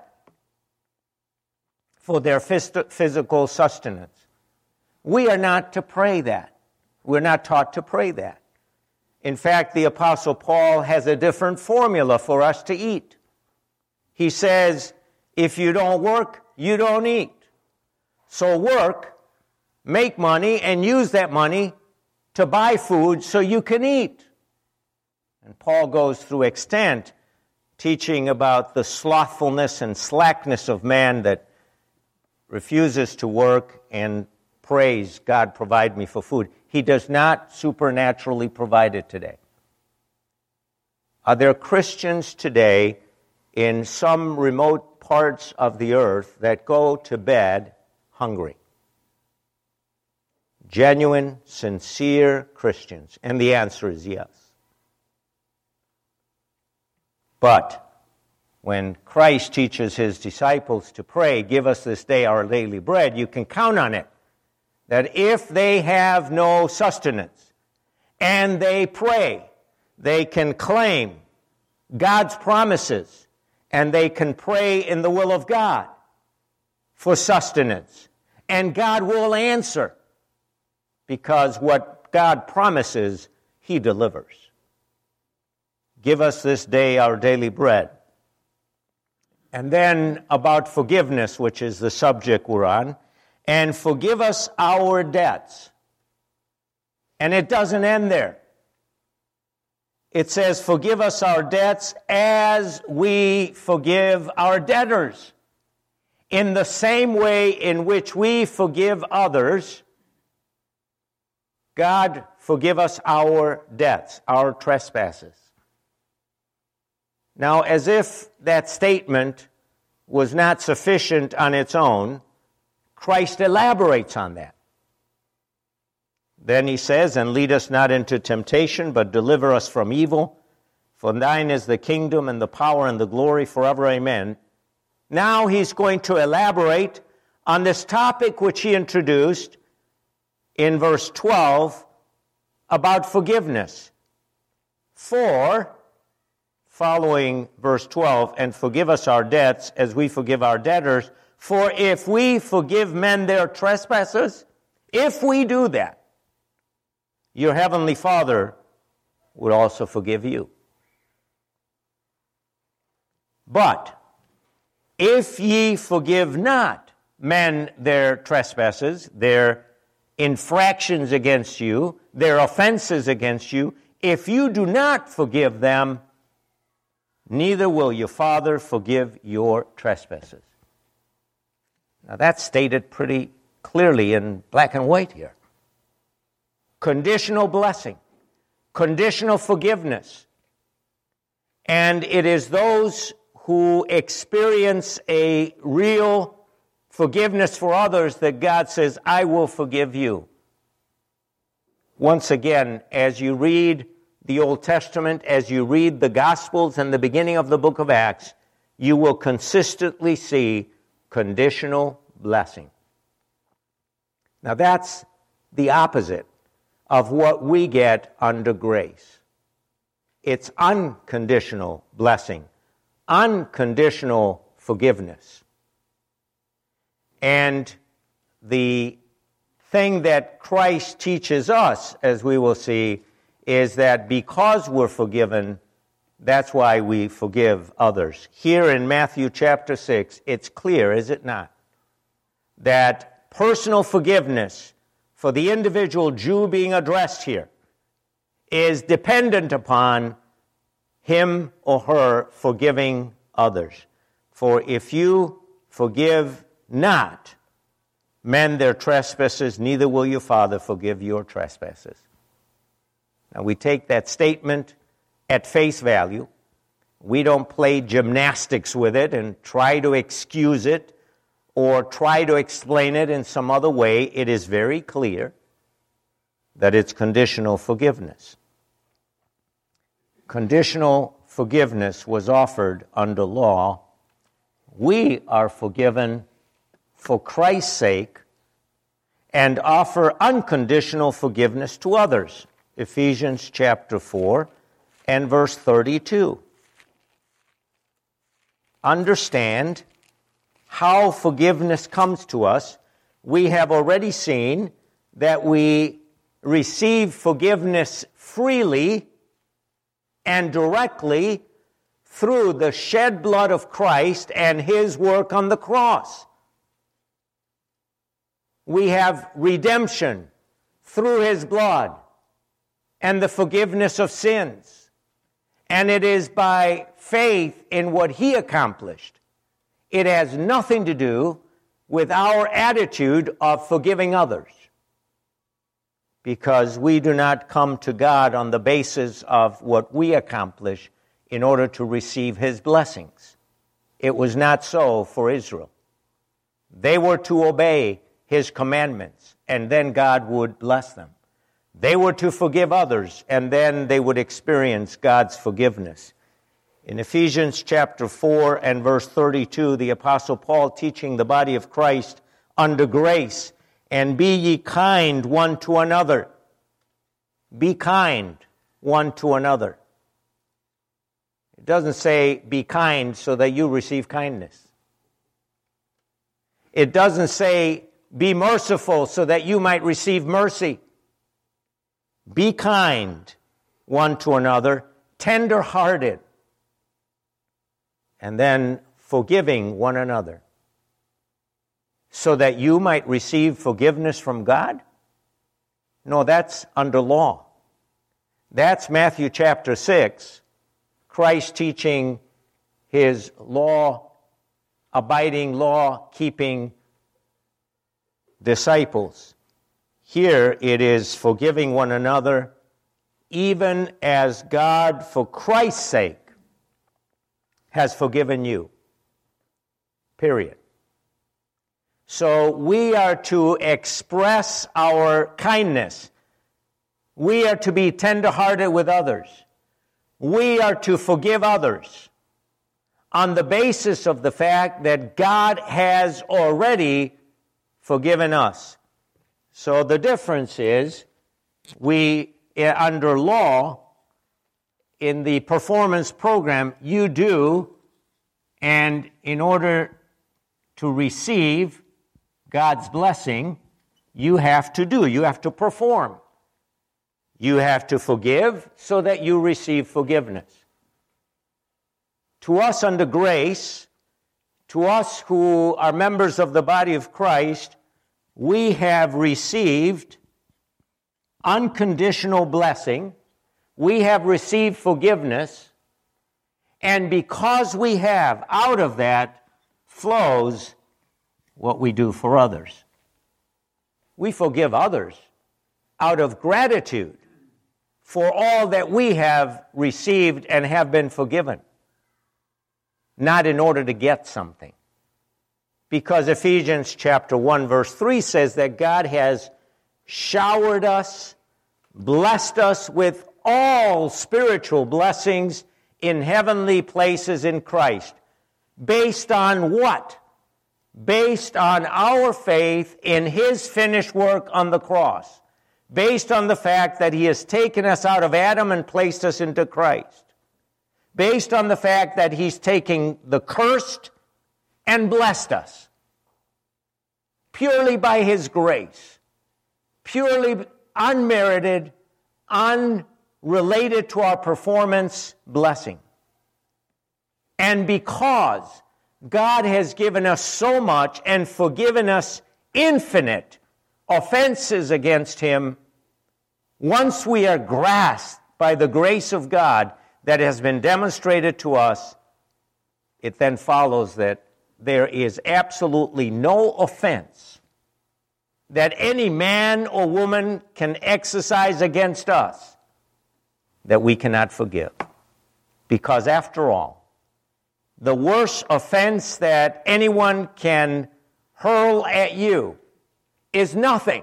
for their physical sustenance. We are not to pray that. We're not taught to pray that. In fact, the Apostle Paul has a different formula for us to eat. He says, if you don't work, you don't eat. So work, make money, and use that money to buy food so you can eat. And Paul goes through extent teaching about the slothfulness and slackness of man that refuses to work and prays, "God, provide me for food." He does not supernaturally provide it today. Are there Christians today in some remote parts of the earth that go to bed hungry? Genuine, sincere Christians. And the answer is yes. But when Christ teaches his disciples to pray, "Give us this day our daily bread," you can count on it that if they have no sustenance and they pray, they can claim God's promises and they can pray in the will of God for sustenance. And God will answer, because what God promises, he delivers. "Give us this day our daily bread." And then about forgiveness, which is the subject we're on, and forgive us our debts. And it doesn't end there. It says, forgive us our debts as we forgive our debtors. In the same way in which we forgive others, God, forgive us our debts, our trespasses. Now, as if that statement was not sufficient on its own, Christ elaborates on that. Then he says, and lead us not into temptation, but deliver us from evil. For thine is the kingdom and the power and the glory forever. Amen. Now he's going to elaborate on this topic which he introduced in verse twelve about forgiveness. For, following verse twelve, and forgive us our debts as we forgive our debtors, for if we forgive men their trespasses, if we do that, your heavenly Father would also forgive you. But if ye forgive not men their trespasses, their infractions against you, their offenses against you, if you do not forgive them, neither will your Father forgive your trespasses. Now that's stated pretty clearly in black and white here. Conditional blessing, conditional forgiveness. And it is those who experience a real forgiveness for others that God says, I will forgive you. Once again, as you read the Old Testament, as you read the Gospels and the beginning of the book of Acts, you will consistently see conditional blessing. Now that's the opposite of what we get under grace. It's unconditional blessing, unconditional forgiveness. And the thing that Christ teaches us, as we will see, is that because we're forgiven, that's why we forgive others. Here in Matthew chapter six, it's clear, is it not, that personal forgiveness for the individual Jew being addressed here is dependent upon him or her forgiving others. For if you forgive not men their trespasses, neither will your Father forgive your trespasses. Now we take that statement at face value. We don't play gymnastics with it and try to excuse it or try to explain it in some other way. It is very clear that it's conditional forgiveness. Conditional forgiveness was offered under law. We are forgiven for Christ's sake and offer unconditional forgiveness to others. Ephesians chapter four and verse thirty-two. Understand how forgiveness comes to us. We have already seen that we receive forgiveness freely and directly through the shed blood of Christ and His work on the cross. We have redemption through His blood and the forgiveness of sins. And it is by faith in what He accomplished. It has nothing to do with our attitude of forgiving others, because we do not come to God on the basis of what we accomplish in order to receive His blessings. It was not so for Israel. They were to obey His commandments, and then God would bless them. They were to forgive others, and then they would experience God's forgiveness. In Ephesians chapter four and verse thirty-two, the Apostle Paul teaching the body of Christ under grace, and be ye kind one to another. Be kind one to another. It doesn't say be kind so that you receive kindness. It doesn't say be merciful so that you might receive mercy. Be kind one to another, tender-hearted. And then forgiving one another, so that you might receive forgiveness from God? No, that's under law. That's Matthew chapter six, Christ teaching his law-abiding, law-keeping disciples. Here it is forgiving one another, even as God, for Christ's sake, has forgiven you. Period. So we are to express our kindness. We are to be tender-hearted with others. We are to forgive others on the basis of the fact that God has already forgiven us. So the difference is, we, under law, in the performance program, you do, and in order to receive God's blessing, you have to do, you have to perform. You have to forgive so that you receive forgiveness. To us under grace, to us who are members of the body of Christ, we have received unconditional blessing. We have received forgiveness. And because we have, out of that flows what we do for others. We forgive others out of gratitude for all that we have received and have been forgiven, not in order to get something. Because Ephesians chapter one verse three says that God has showered us, blessed us with all spiritual blessings in heavenly places in Christ. Based on what? Based on our faith in his finished work on the cross. Based on the fact that he has taken us out of Adam and placed us into Christ. Based on the fact that he's taken the cursed and blessed us. Purely by his grace. Purely unmerited, unrelated to our performance blessing. And because God has given us so much and forgiven us infinite offenses against him, once we are grasped by the grace of God that has been demonstrated to us, it then follows that there is absolutely no offense that any man or woman can exercise against us that we cannot forgive. Because after all, the worst offense that anyone can hurl at you is nothing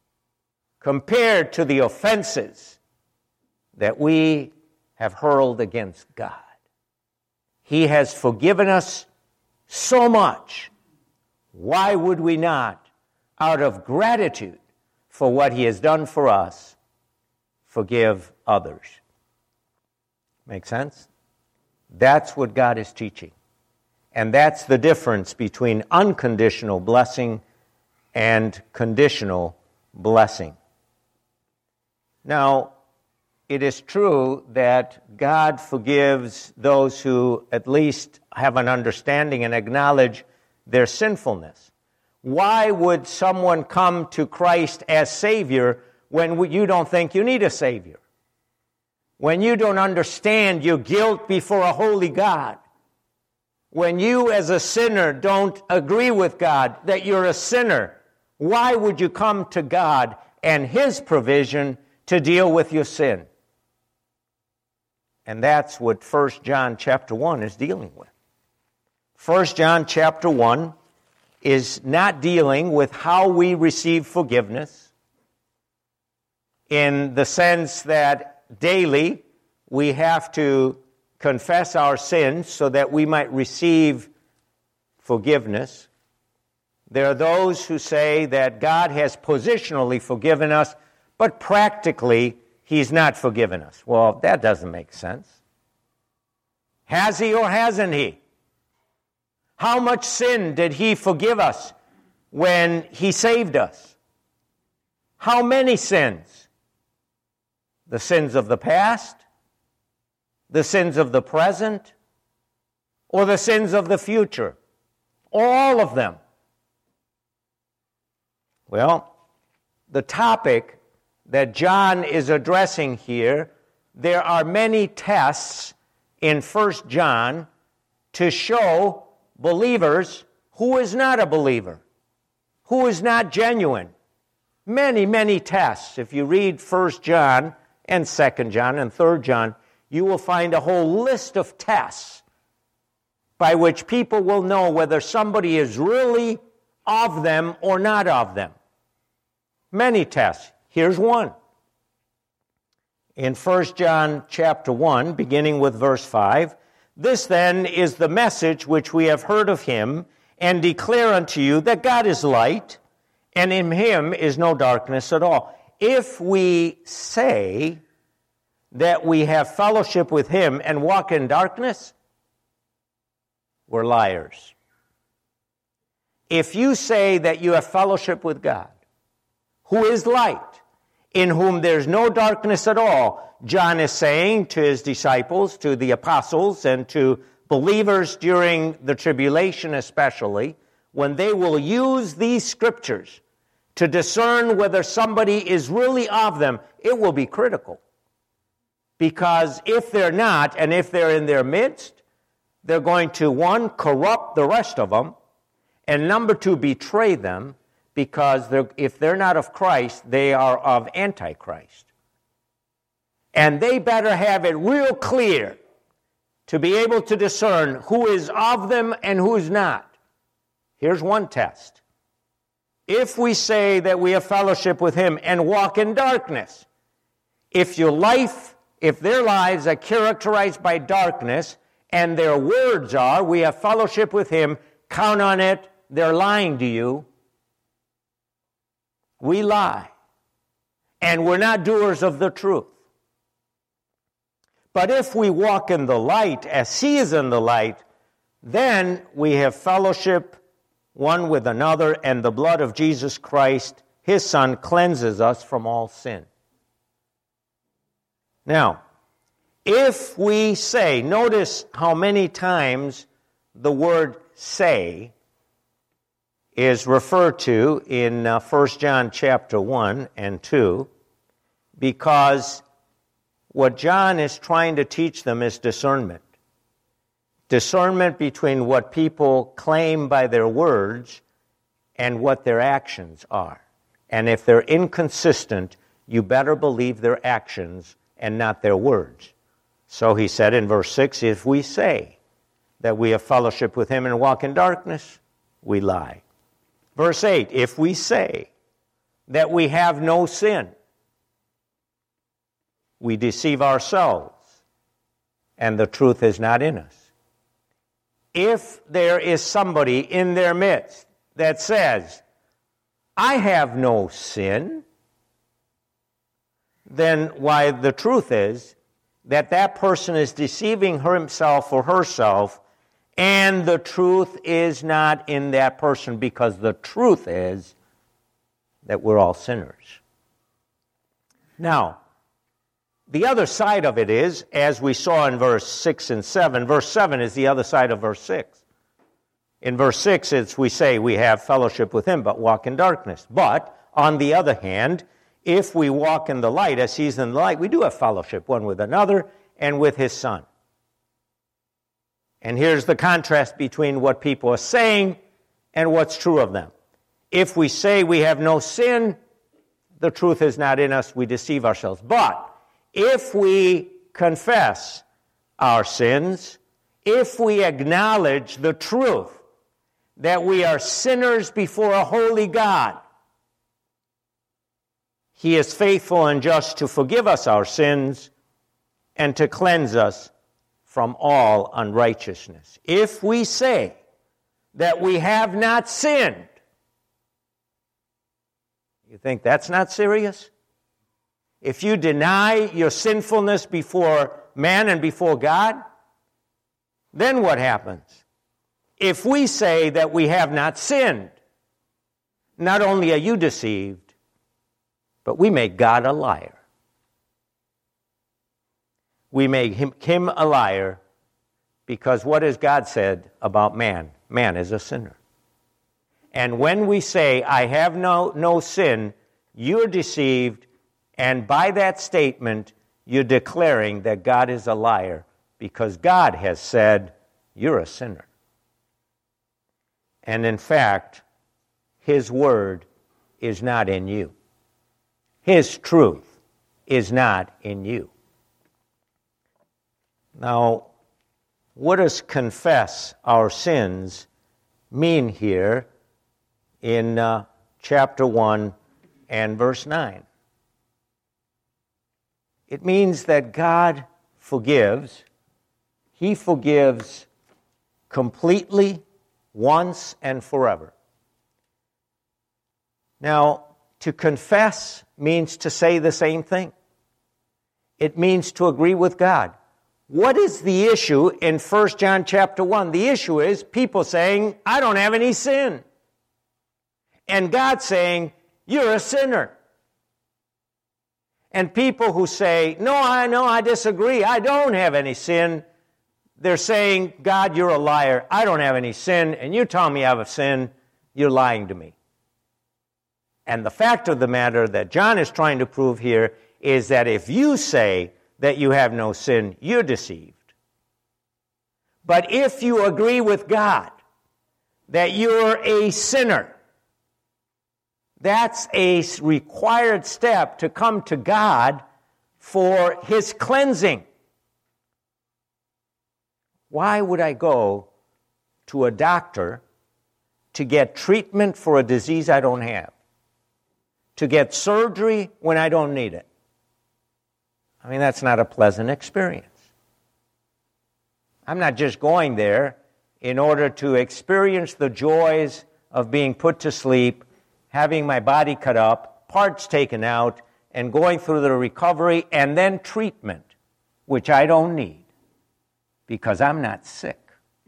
compared to the offenses that we have hurled against God. He has forgiven us so much. Why would we not, out of gratitude for what he has done for us, forgive others? Make sense? That's what God is teaching. And that's the difference between unconditional blessing and conditional blessing. Now, it is true that God forgives those who at least have an understanding and acknowledge their sinfulness. Why would someone come to Christ as Savior when you don't think you need a Savior? When you don't understand your guilt before a holy God? When you as a sinner don't agree with God that you're a sinner? Why would you come to God and his provision to deal with your sin? And that's what First John chapter one is dealing with. First John chapter one is not dealing with how we receive forgiveness in the sense that daily we have to confess our sins so that we might receive forgiveness. There are those who say that God has positionally forgiven us, but practically he's not forgiven us. Well, that doesn't make sense. Has he or hasn't he? How much sin did he forgive us when he saved us? How many sins? The sins of the past, the sins of the present, or the sins of the future, or all of them? Well, the topic that John is addressing here, there are many tests in First John to show believers who is not a believer, who is not genuine. Many, many tests. If you read First John and Second John and Third John, you will find a whole list of tests by which people will know whether somebody is really of them or not of them. Many tests. Here's one. In First John chapter one, beginning with verse five, "This then is the message which we have heard of him, and declare unto you that God is light, and in him is no darkness at all. If we say that we have fellowship with him and walk in darkness, we're liars. If you say that you have fellowship with God, who is light, in whom there's no darkness at all," John is saying to his disciples, to the apostles, and to believers during the tribulation especially, when they will use these scriptures to discern whether somebody is really of them, it will be critical. Because if they're not, and if they're in their midst, they're going to, one, corrupt the rest of them, and number two, betray them, because they're, if they're not of Christ, they are of Antichrist. And they better have it real clear to be able to discern who is of them and who is not. Here's one test. If we say that we have fellowship with him and walk in darkness, if your life, if their lives are characterized by darkness, and their words are, we have fellowship with him, count on it, they're lying to you. We lie. And we're not doers of the truth. But if we walk in the light as he is in the light, then we have fellowship one with another, and the blood of Jesus Christ, his Son, cleanses us from all sin. Now, if we say, notice how many times the word say is referred to in uh, First John chapter one and two, because what John is trying to teach them is discernment. Discernment between what people claim by their words and what their actions are. And if they're inconsistent, you better believe their actions and not their words. So he said in verse six, if we say that we have fellowship with him and walk in darkness, we lie. Verse eight, if we say that we have no sin, we deceive ourselves, and the truth is not in us. If there is somebody in their midst that says, I have no sin, then why the truth is that that person is deceiving himself or herself, and the truth is not in that person, because the truth is that we're all sinners. Now, the other side of it is, as we saw in verse six and seven, verse seven is the other side of verse six. In verse six, it's we say we have fellowship with him, but walk in darkness. But, on the other hand, if we walk in the light as he's in the light, we do have fellowship one with another and with his Son. And here's the contrast between what people are saying and what's true of them. If we say we have no sin, the truth is not in us, we deceive ourselves. But if we confess our sins, if we acknowledge the truth that we are sinners before a holy God, he is faithful and just to forgive us our sins and to cleanse us from all unrighteousness. If we say that we have not sinned, you think that's not serious? If you deny your sinfulness before man and before God, then what happens? If we say that we have not sinned, not only are you deceived, but we make God a liar. We make him, him a liar, Because what has God said about man? Man is a sinner. And when we say, I have no, no sin, you're deceived, and by that statement, you're declaring that God is a liar, because God has said, you're a sinner. And in fact, His word is not in you. His truth is not in you. Now, what does confess our sins mean here in uh, chapter one and verse nine? It means that God forgives. He forgives completely, once and forever. Now, to confess means to say the same thing. It means to agree with God. What is the issue in First John chapter one? The issue is people saying, I don't have any sin. And God saying, you're a sinner. And people who say, no, I know, I disagree, I don't have any sin, they're saying, God, you're a liar, I don't have any sin, and you tell me I have a sin, you're lying to me. And the fact of the matter that John is trying to prove here is that if you say that you have no sin, you're deceived. But if you agree with God that you're a sinner, that's a required step to come to God for His cleansing. Why would I go to a doctor to get treatment for a disease I don't have? To get surgery when I don't need it? I mean, that's not a pleasant experience. I'm not just going there in order to experience the joys of being put to sleep, having my body cut up, parts taken out, and going through the recovery and then treatment, which I don't need because I'm not sick.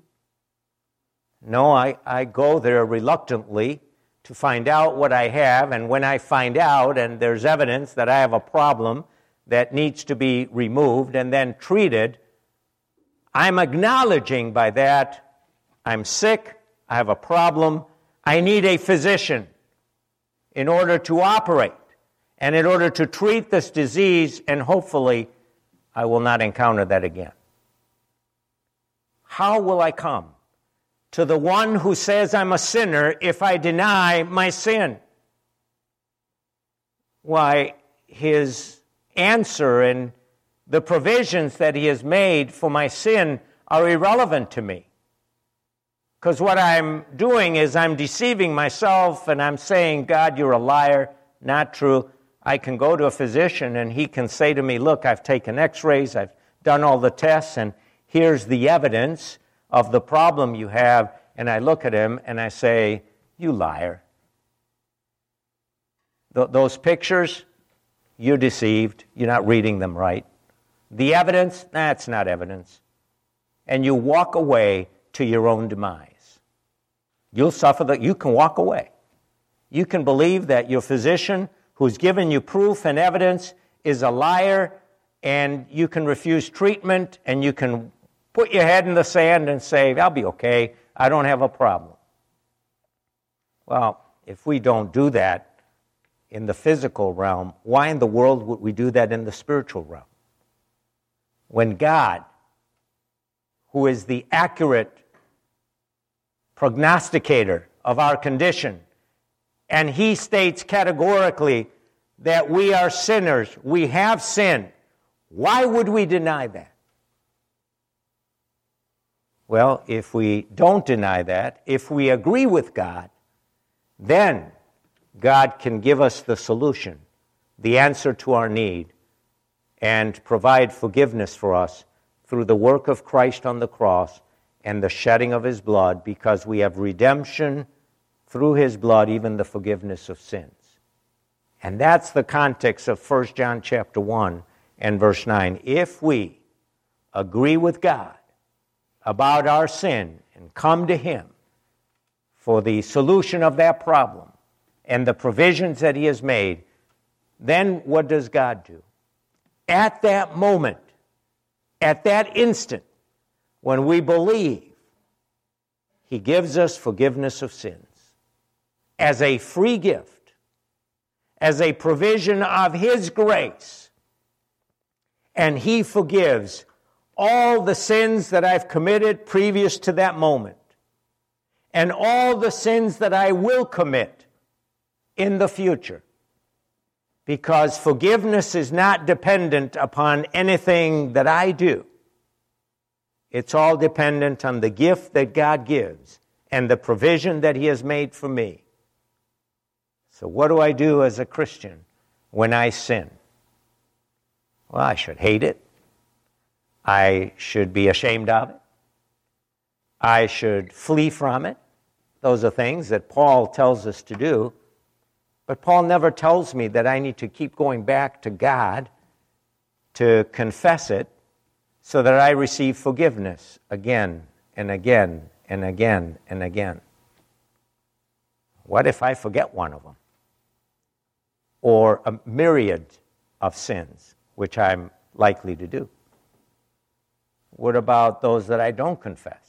No, I, I go there reluctantly to find out what I have, and when I find out and there's evidence that I have a problem that needs to be removed and then treated, I'm acknowledging by that I'm sick, I have a problem, I need a physician in order to operate and in order to treat this disease, and hopefully I will not encounter that again. How will I come to the one who says I'm a sinner if I deny my sin? Why, His answer and the provisions that He has made for my sin are irrelevant to me. Because what I'm doing is I'm deceiving myself and I'm saying, God, you're a liar, not true. I can go to a physician and he can say to me, look, I've taken x-rays, I've done all the tests, and here's the evidence of the problem you have. And I look at him and I say, you liar. Th- those pictures, you're deceived. You're not reading them right. The evidence, that's not evidence. And you walk away to your own demise. You'll suffer that. You can walk away. You can believe that your physician who's given you proof and evidence is a liar, and you can refuse treatment, and you can put your head in the sand and say, I'll be okay, I don't have a problem. Well, if we don't do that in the physical realm, why in the world would we do that in the spiritual realm? When God, who is the accurate prognosticator of our condition, and He states categorically that we are sinners, we have sinned, why would we deny that? Well, if we don't deny that, if we agree with God, then God can give us the solution, the answer to our need, and provide forgiveness for us through the work of Christ on the cross and the shedding of His blood, because we have redemption through His blood, even the forgiveness of sins. And that's the context of First John chapter one and verse nine. If we agree with God about our sin and come to Him for the solution of that problem and the provisions that He has made, then what does God do? At that moment, at that instant, when we believe, He gives us forgiveness of sins as a free gift, as a provision of His grace. And He forgives all the sins that I've committed previous to that moment, and all the sins that I will commit in the future. Because forgiveness is not dependent upon anything that I do. It's all dependent on the gift that God gives and the provision that He has made for me. So what do I do as a Christian when I sin? Well, I should hate it. I should be ashamed of it. I should flee from it. Those are things that Paul tells us to do. But Paul never tells me that I need to keep going back to God to confess it so that I receive forgiveness again and again and again and again. What if I forget one of them? Or a myriad of sins, which I'm likely to do? What about those that I don't confess?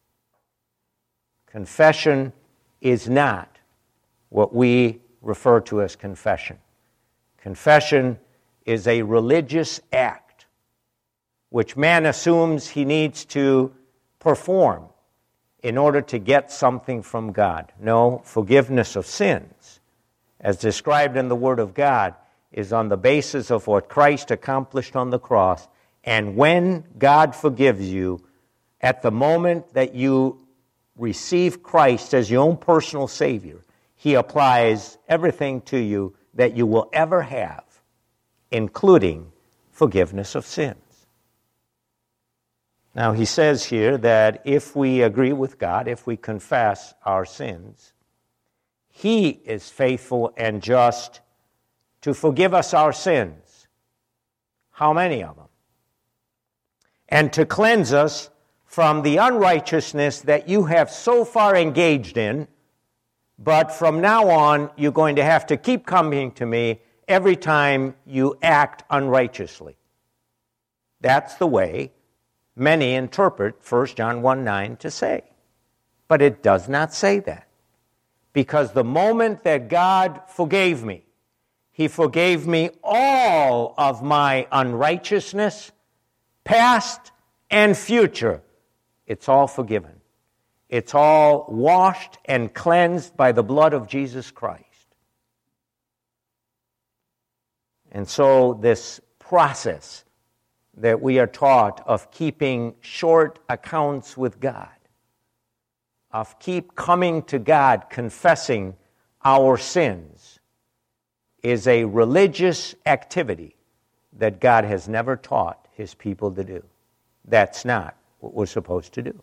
Confession is not what we refer to as confession. Confession is a religious act which man assumes he needs to perform in order to get something from God. No, forgiveness of sins, as described in the Word of God, is on the basis of what Christ accomplished on the cross. And when God forgives you, at the moment that you receive Christ as your own personal Savior, He applies everything to you that you will ever have, including forgiveness of sins. Now, he says here that if we agree with God, if we confess our sins, He is faithful and just to forgive us our sins. How many of them? And to cleanse us from the unrighteousness that you have so far engaged in, but from now on, you're going to have to keep coming to me every time you act unrighteously. That's the way many interpret First John one nine to say. But it does not say that. Because the moment that God forgave me, He forgave me all of my unrighteousness, past and future. It's all forgiven. It's all washed and cleansed by the blood of Jesus Christ. And so this process that we are taught of keeping short accounts with God, of keep coming to God confessing our sins, is a religious activity that God has never taught His people to do. That's not what we're supposed to do.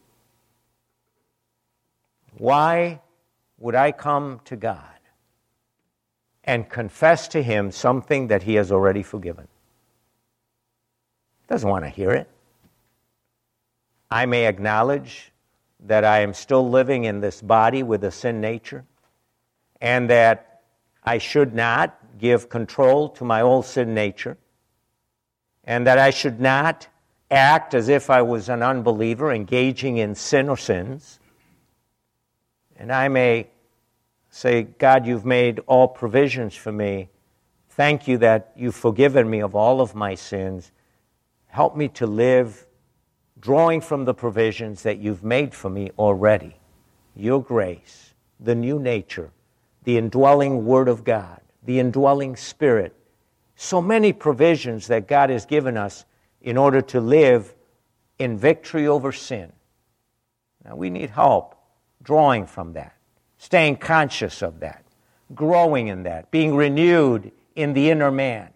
Why would I come to God and confess to Him something that He has already forgiven? Doesn't want to hear it. I may acknowledge that I am still living in this body with a sin nature, and that I should not give control to my old sin nature, and that I should not act as if I was an unbeliever engaging in sin or sins. And I may say, God, you've made all provisions for me. Thank you that you've forgiven me of all of my sins. Help me to live drawing from the provisions that you've made for me already. Your grace, the new nature, the indwelling Word of God, the indwelling Spirit. So many provisions that God has given us in order to live in victory over sin. Now we need help drawing from that, staying conscious of that, growing in that, being renewed in the inner man.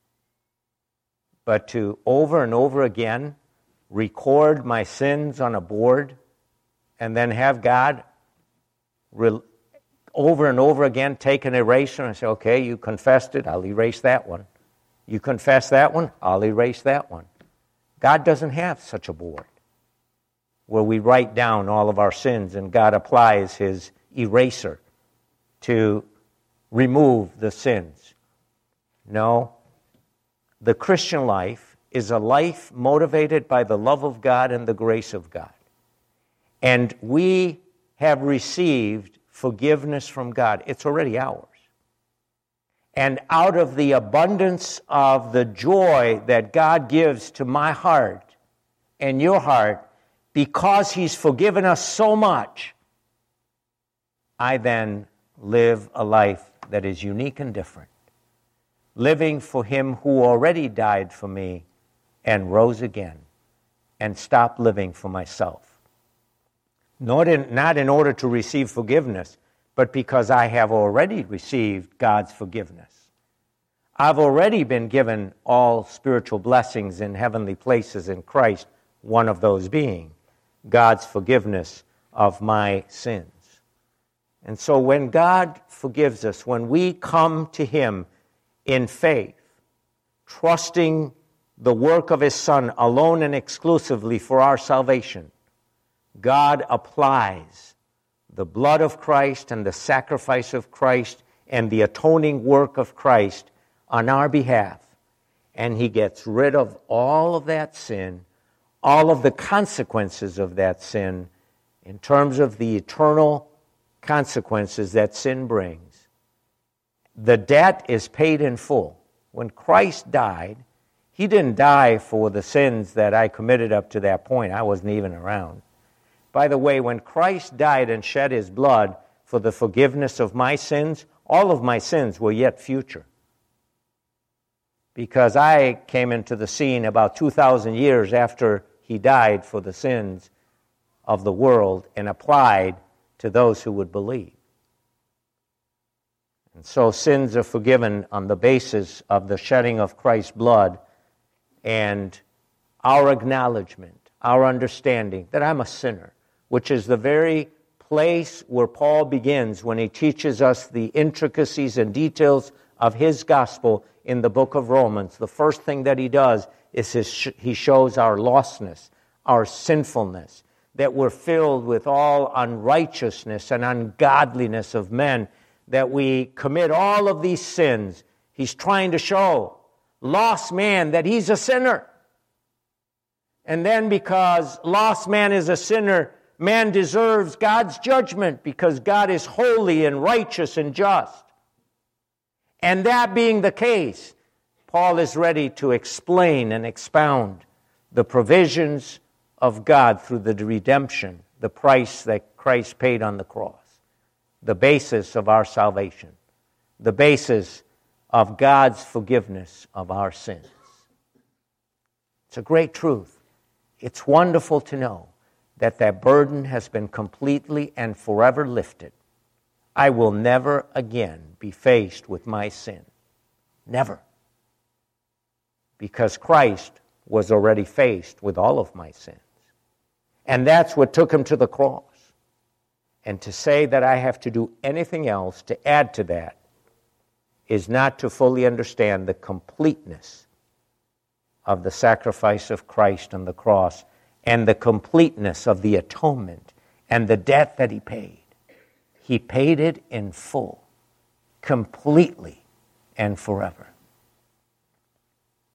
But to over and over again record my sins on a board and then have God re- over and over again take an eraser and say, okay, you confessed it, I'll erase that one. You confess that one, I'll erase that one. God doesn't have such a board where we write down all of our sins and God applies His eraser to remove the sins. No, the Christian life is a life motivated by the love of God and the grace of God. And we have received forgiveness from God. It's already ours. And out of the abundance of the joy that God gives to my heart and your heart, because He's forgiven us so much, I then live a life that is unique and different, living for Him who already died for me and rose again, and stop living for myself. Not in, not in order to receive forgiveness, but because I have already received God's forgiveness. I've already been given all spiritual blessings in heavenly places in Christ, one of those being God's forgiveness of my sins. And so when God forgives us, when we come to Him in faith, trusting the work of His Son alone and exclusively for our salvation, God applies the blood of Christ and the sacrifice of Christ and the atoning work of Christ on our behalf. And He gets rid of all of that sin, all of the consequences of that sin, in terms of the eternal consequences that sin brings. The debt is paid in full. When Christ died, He didn't die for the sins that I committed up to that point. I wasn't even around. By the way, when Christ died and shed His blood for the forgiveness of my sins, all of my sins were yet future. Because I came into the scene about two thousand years after He died for the sins of the world and applied to those who would believe. And so sins are forgiven on the basis of the shedding of Christ's blood and our acknowledgement, our understanding that I'm a sinner, which is the very place where Paul begins when he teaches us the intricacies and details of his gospel in the book of Romans. The first thing that he does is his, he shows our lostness, our sinfulness, that we're filled with all unrighteousness and ungodliness of men, that we commit all of these sins. He's trying to show lost man that he's a sinner. And then because lost man is a sinner, man deserves God's judgment because God is holy and righteous and just. And that being the case, Paul is ready to explain and expound the provisions of God through the redemption, the price that Christ paid on the cross, the basis of our salvation, the basis of God's forgiveness of our sins. It's a great truth. It's wonderful to know that that burden has been completely and forever lifted. I will never again be faced with my sin. Never. Because Christ was already faced with all of my sins. And that's what took Him to the cross. And to say that I have to do anything else to add to that is not to fully understand the completeness of the sacrifice of Christ on the cross and the completeness of the atonement and the debt that He paid. He paid it in full, completely, and forever.